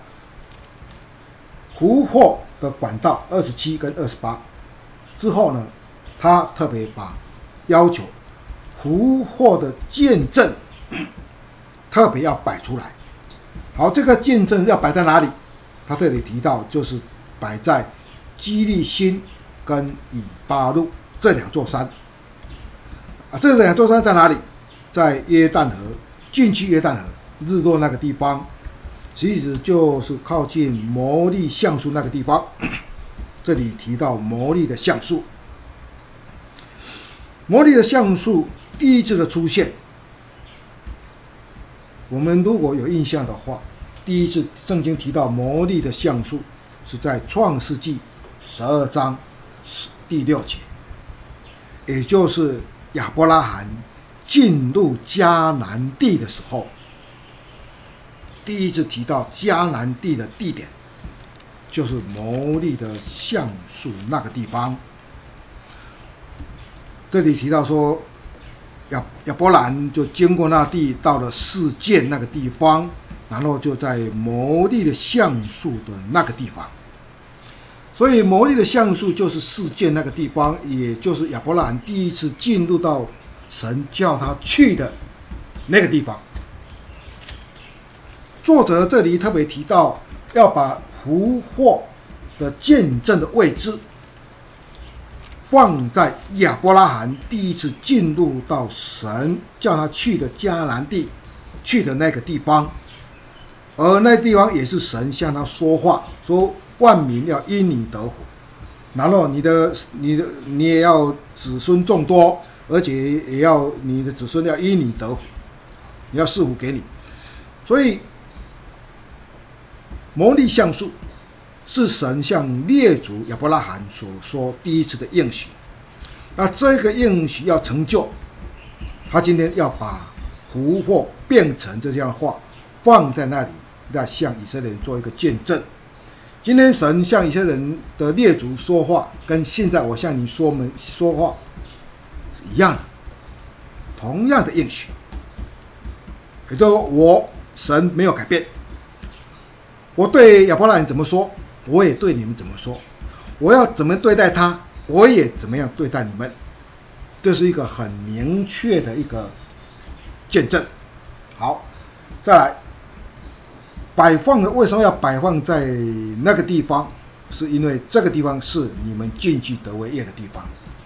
福祸的管道二十七跟二十八之后呢，他特别把要求福祸的见证特别要摆出来。好，这个见证要摆在哪里？他这里提到就是摆在基利心跟以巴路这两座山啊，这两座山在哪里？在约旦河，近期约旦河日落那个地方，其实就是靠近摩利橡树那个地方。这里提到摩利的橡树，摩利的橡树第一次的出现，我们如果有印象的话，第一次圣经提到摩利的橡树是在创世纪十二章第六节，也就是亚伯拉罕进入迦南地的时候，第一次提到迦南地的地点就是摩利的橡树那个地方。这里提到说亚亚伯兰就经过那地，到了示剑那个地方，然后就在摩利的橡树的那个地方。所以摩利的橡树就是示剑那个地方，也就是亚伯兰第一次进入到神叫他去的那个地方。作者这里特别提到要把福祸的见证的位置放在亚伯拉罕第一次进入到神叫他去的迦南地去的那个地方，而那地方也是神向他说话，说万民要因你得福，然后你的你的你也要子孙众多，而且也要你的子孙要因你得福，你要赐福给你。所以摩利橡树是神向列祖亚伯拉罕所说第一次的应许。那这个应许要成就，他今天要把福祸变成这样话放在那里，要向以色列人做一个见证。今天神向以色列人的列祖说话，跟现在我向你说们说话是一样的，同样的应许。也就是说，我神没有改变，我对亚伯拉罕怎么说，我也对你们怎么说，我要怎么对待他，我也怎么样对待你们。这是一个很明确的一个见证。好，再来，摆放的为什么要摆放在那个地方？是因为这个地方是你们进去得为业的地方。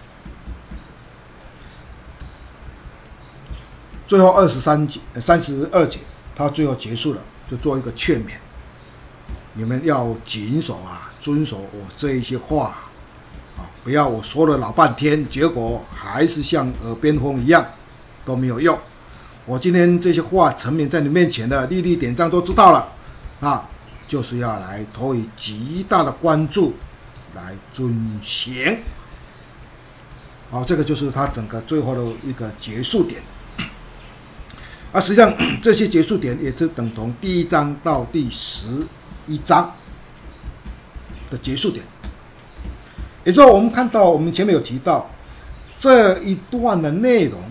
最后二十三节、三十二节，他最后结束了，就做一个劝勉：你们要谨守啊，遵守我这一些话啊，不要我说了老半天，结果还是像耳边风一样，都没有用。我今天这些话陈明在你面前的，历历典章都知道了啊，就是要来投以极大的关注来遵行。好，这个就是他整个最后的一个结束点。啊，实际上这些结束点也是等同第一章到第十一章的结束点。也就是说，我们看到我们前面有提到这一段的内容，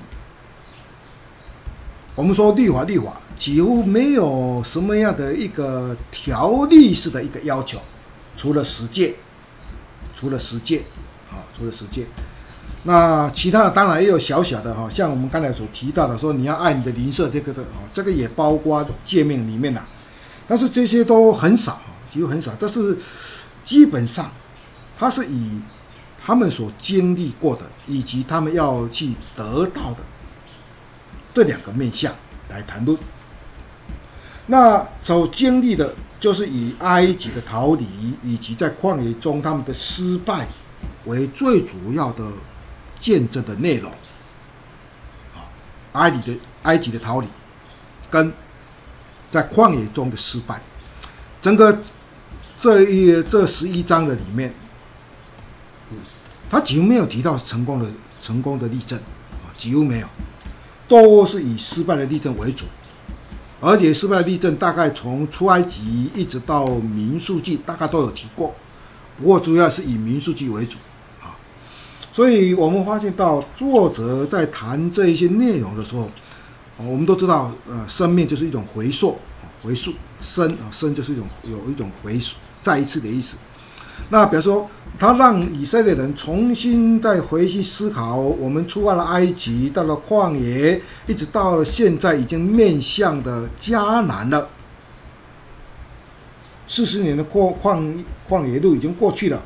我们说律法律法几乎没有什么样的一个条例式的一个要求，除了十诫，除了十诫啊，除了十诫。那其他的当然也有小小的哈，像我们刚才所提到的说你要爱你的邻舍，这个的哦，这个也包括诫命里面的，但是这些都很少，几乎很少。但是基本上，它是以他们所经历过的，以及他们要去得到的这两个面向来谈论。 那所经历的就是以埃及的逃离以及在旷野中他们的失败为最主要的见证的内容。埃及的埃及的逃离跟在旷野中的失败，整个这一这十一章的里面，他几乎没有提到成功的成功的例证，几乎没有，都是以失败的例证为主。而且失败的例证大概从出埃及一直到民数记大概都有提过，不过主要是以民数记为主啊。所以我们发现到作者在谈这一些内容的时候，我们都知道，呃，生命就是一种回溯，回溯生啊，生就是一种有一种回溯再一次的意思。那比如说，他让以色列人重新再回去思考，我们出了埃及，到了旷野，一直到了现在已经面向的迦南了。四十年的旷旷旷野路已经过去了。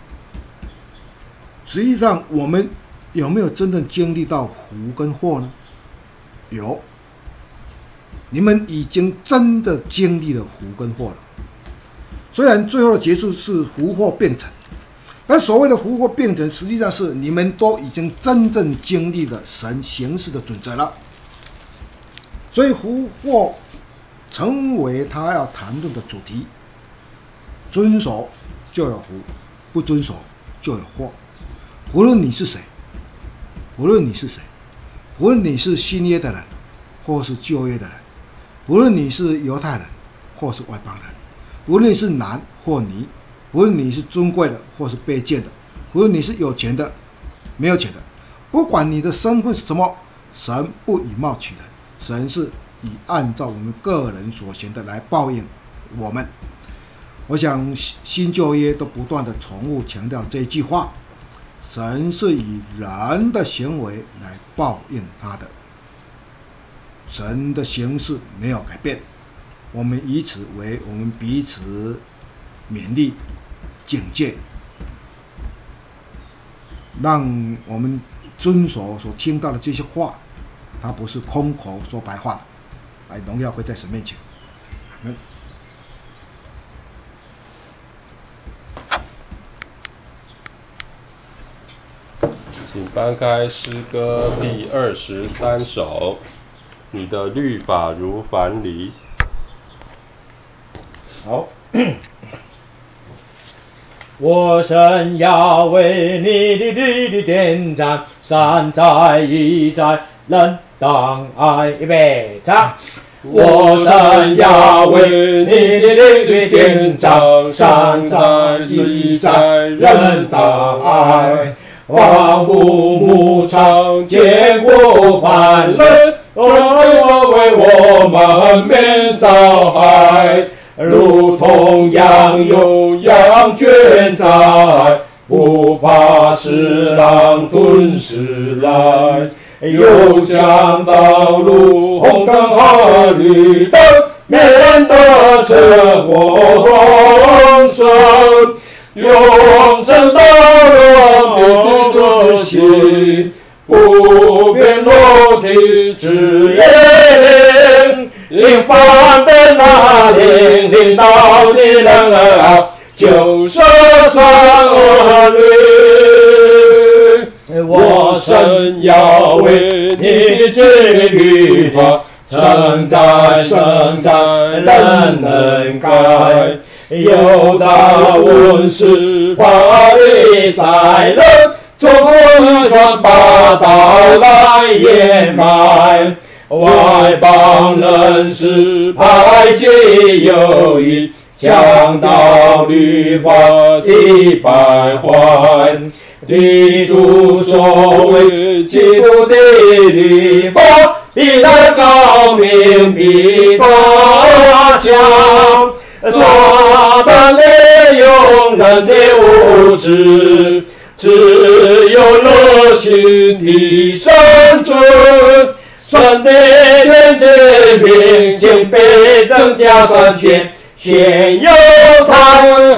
实际上，我们有没有真正经历到福跟祸呢？有，你们已经真的经历了福跟祸了。虽然最后的结束是福祸并存，但所谓的福祸并存，实际上是你们都已经真正经历了神行事的准则了。所以福祸成为他要谈论的主题。遵守就有福，不遵守就有祸。无论你是谁，无论你是谁，无论你是新约的人，或是旧约的人，无论你是犹太人，或是外邦人，无论你是男或女，无论你是尊贵的或是卑贱的，无论你是有钱的没有钱的，不管你的身份是什么，神不以貌取人，神是以按照我们个人所行的来报应我们。我想新旧约都不断的重复强调这句话，神是以人的行为来报应他的，神的形式没有改变，我们以此为我们彼此勉励警戒，让我们遵守所听到的这些话，它不是空口说白话，来荣耀归在神面前。阿们。 请翻开诗歌第二十三首，你的律法如樊篱。 好，我神要为你的律例典章，善哉义哉，人当爱。预备唱。我神要为你的律例典章，善哉义哉，人当爱。万物牧场坚固繁荣，若为我们免遭害，如同羊有羊圈在，不怕狮狼吞噬来。又像道路红灯和绿灯，免得车祸撞身。永生道路不得行，不变裸体之耶灵，因犯的那灵领导的人儿，就舍善恶律。我神要为你这律法，称赞圣哉，人能改。犹大文士法利赛人，做一传八道来掩埋。外邦人是排挤友谊，强盗律法击败坏。地主所谓基督的律法，比他高明比他强。撒旦利用人的无知，只有热心的生存。神的全知名，竟被增加三千，现有他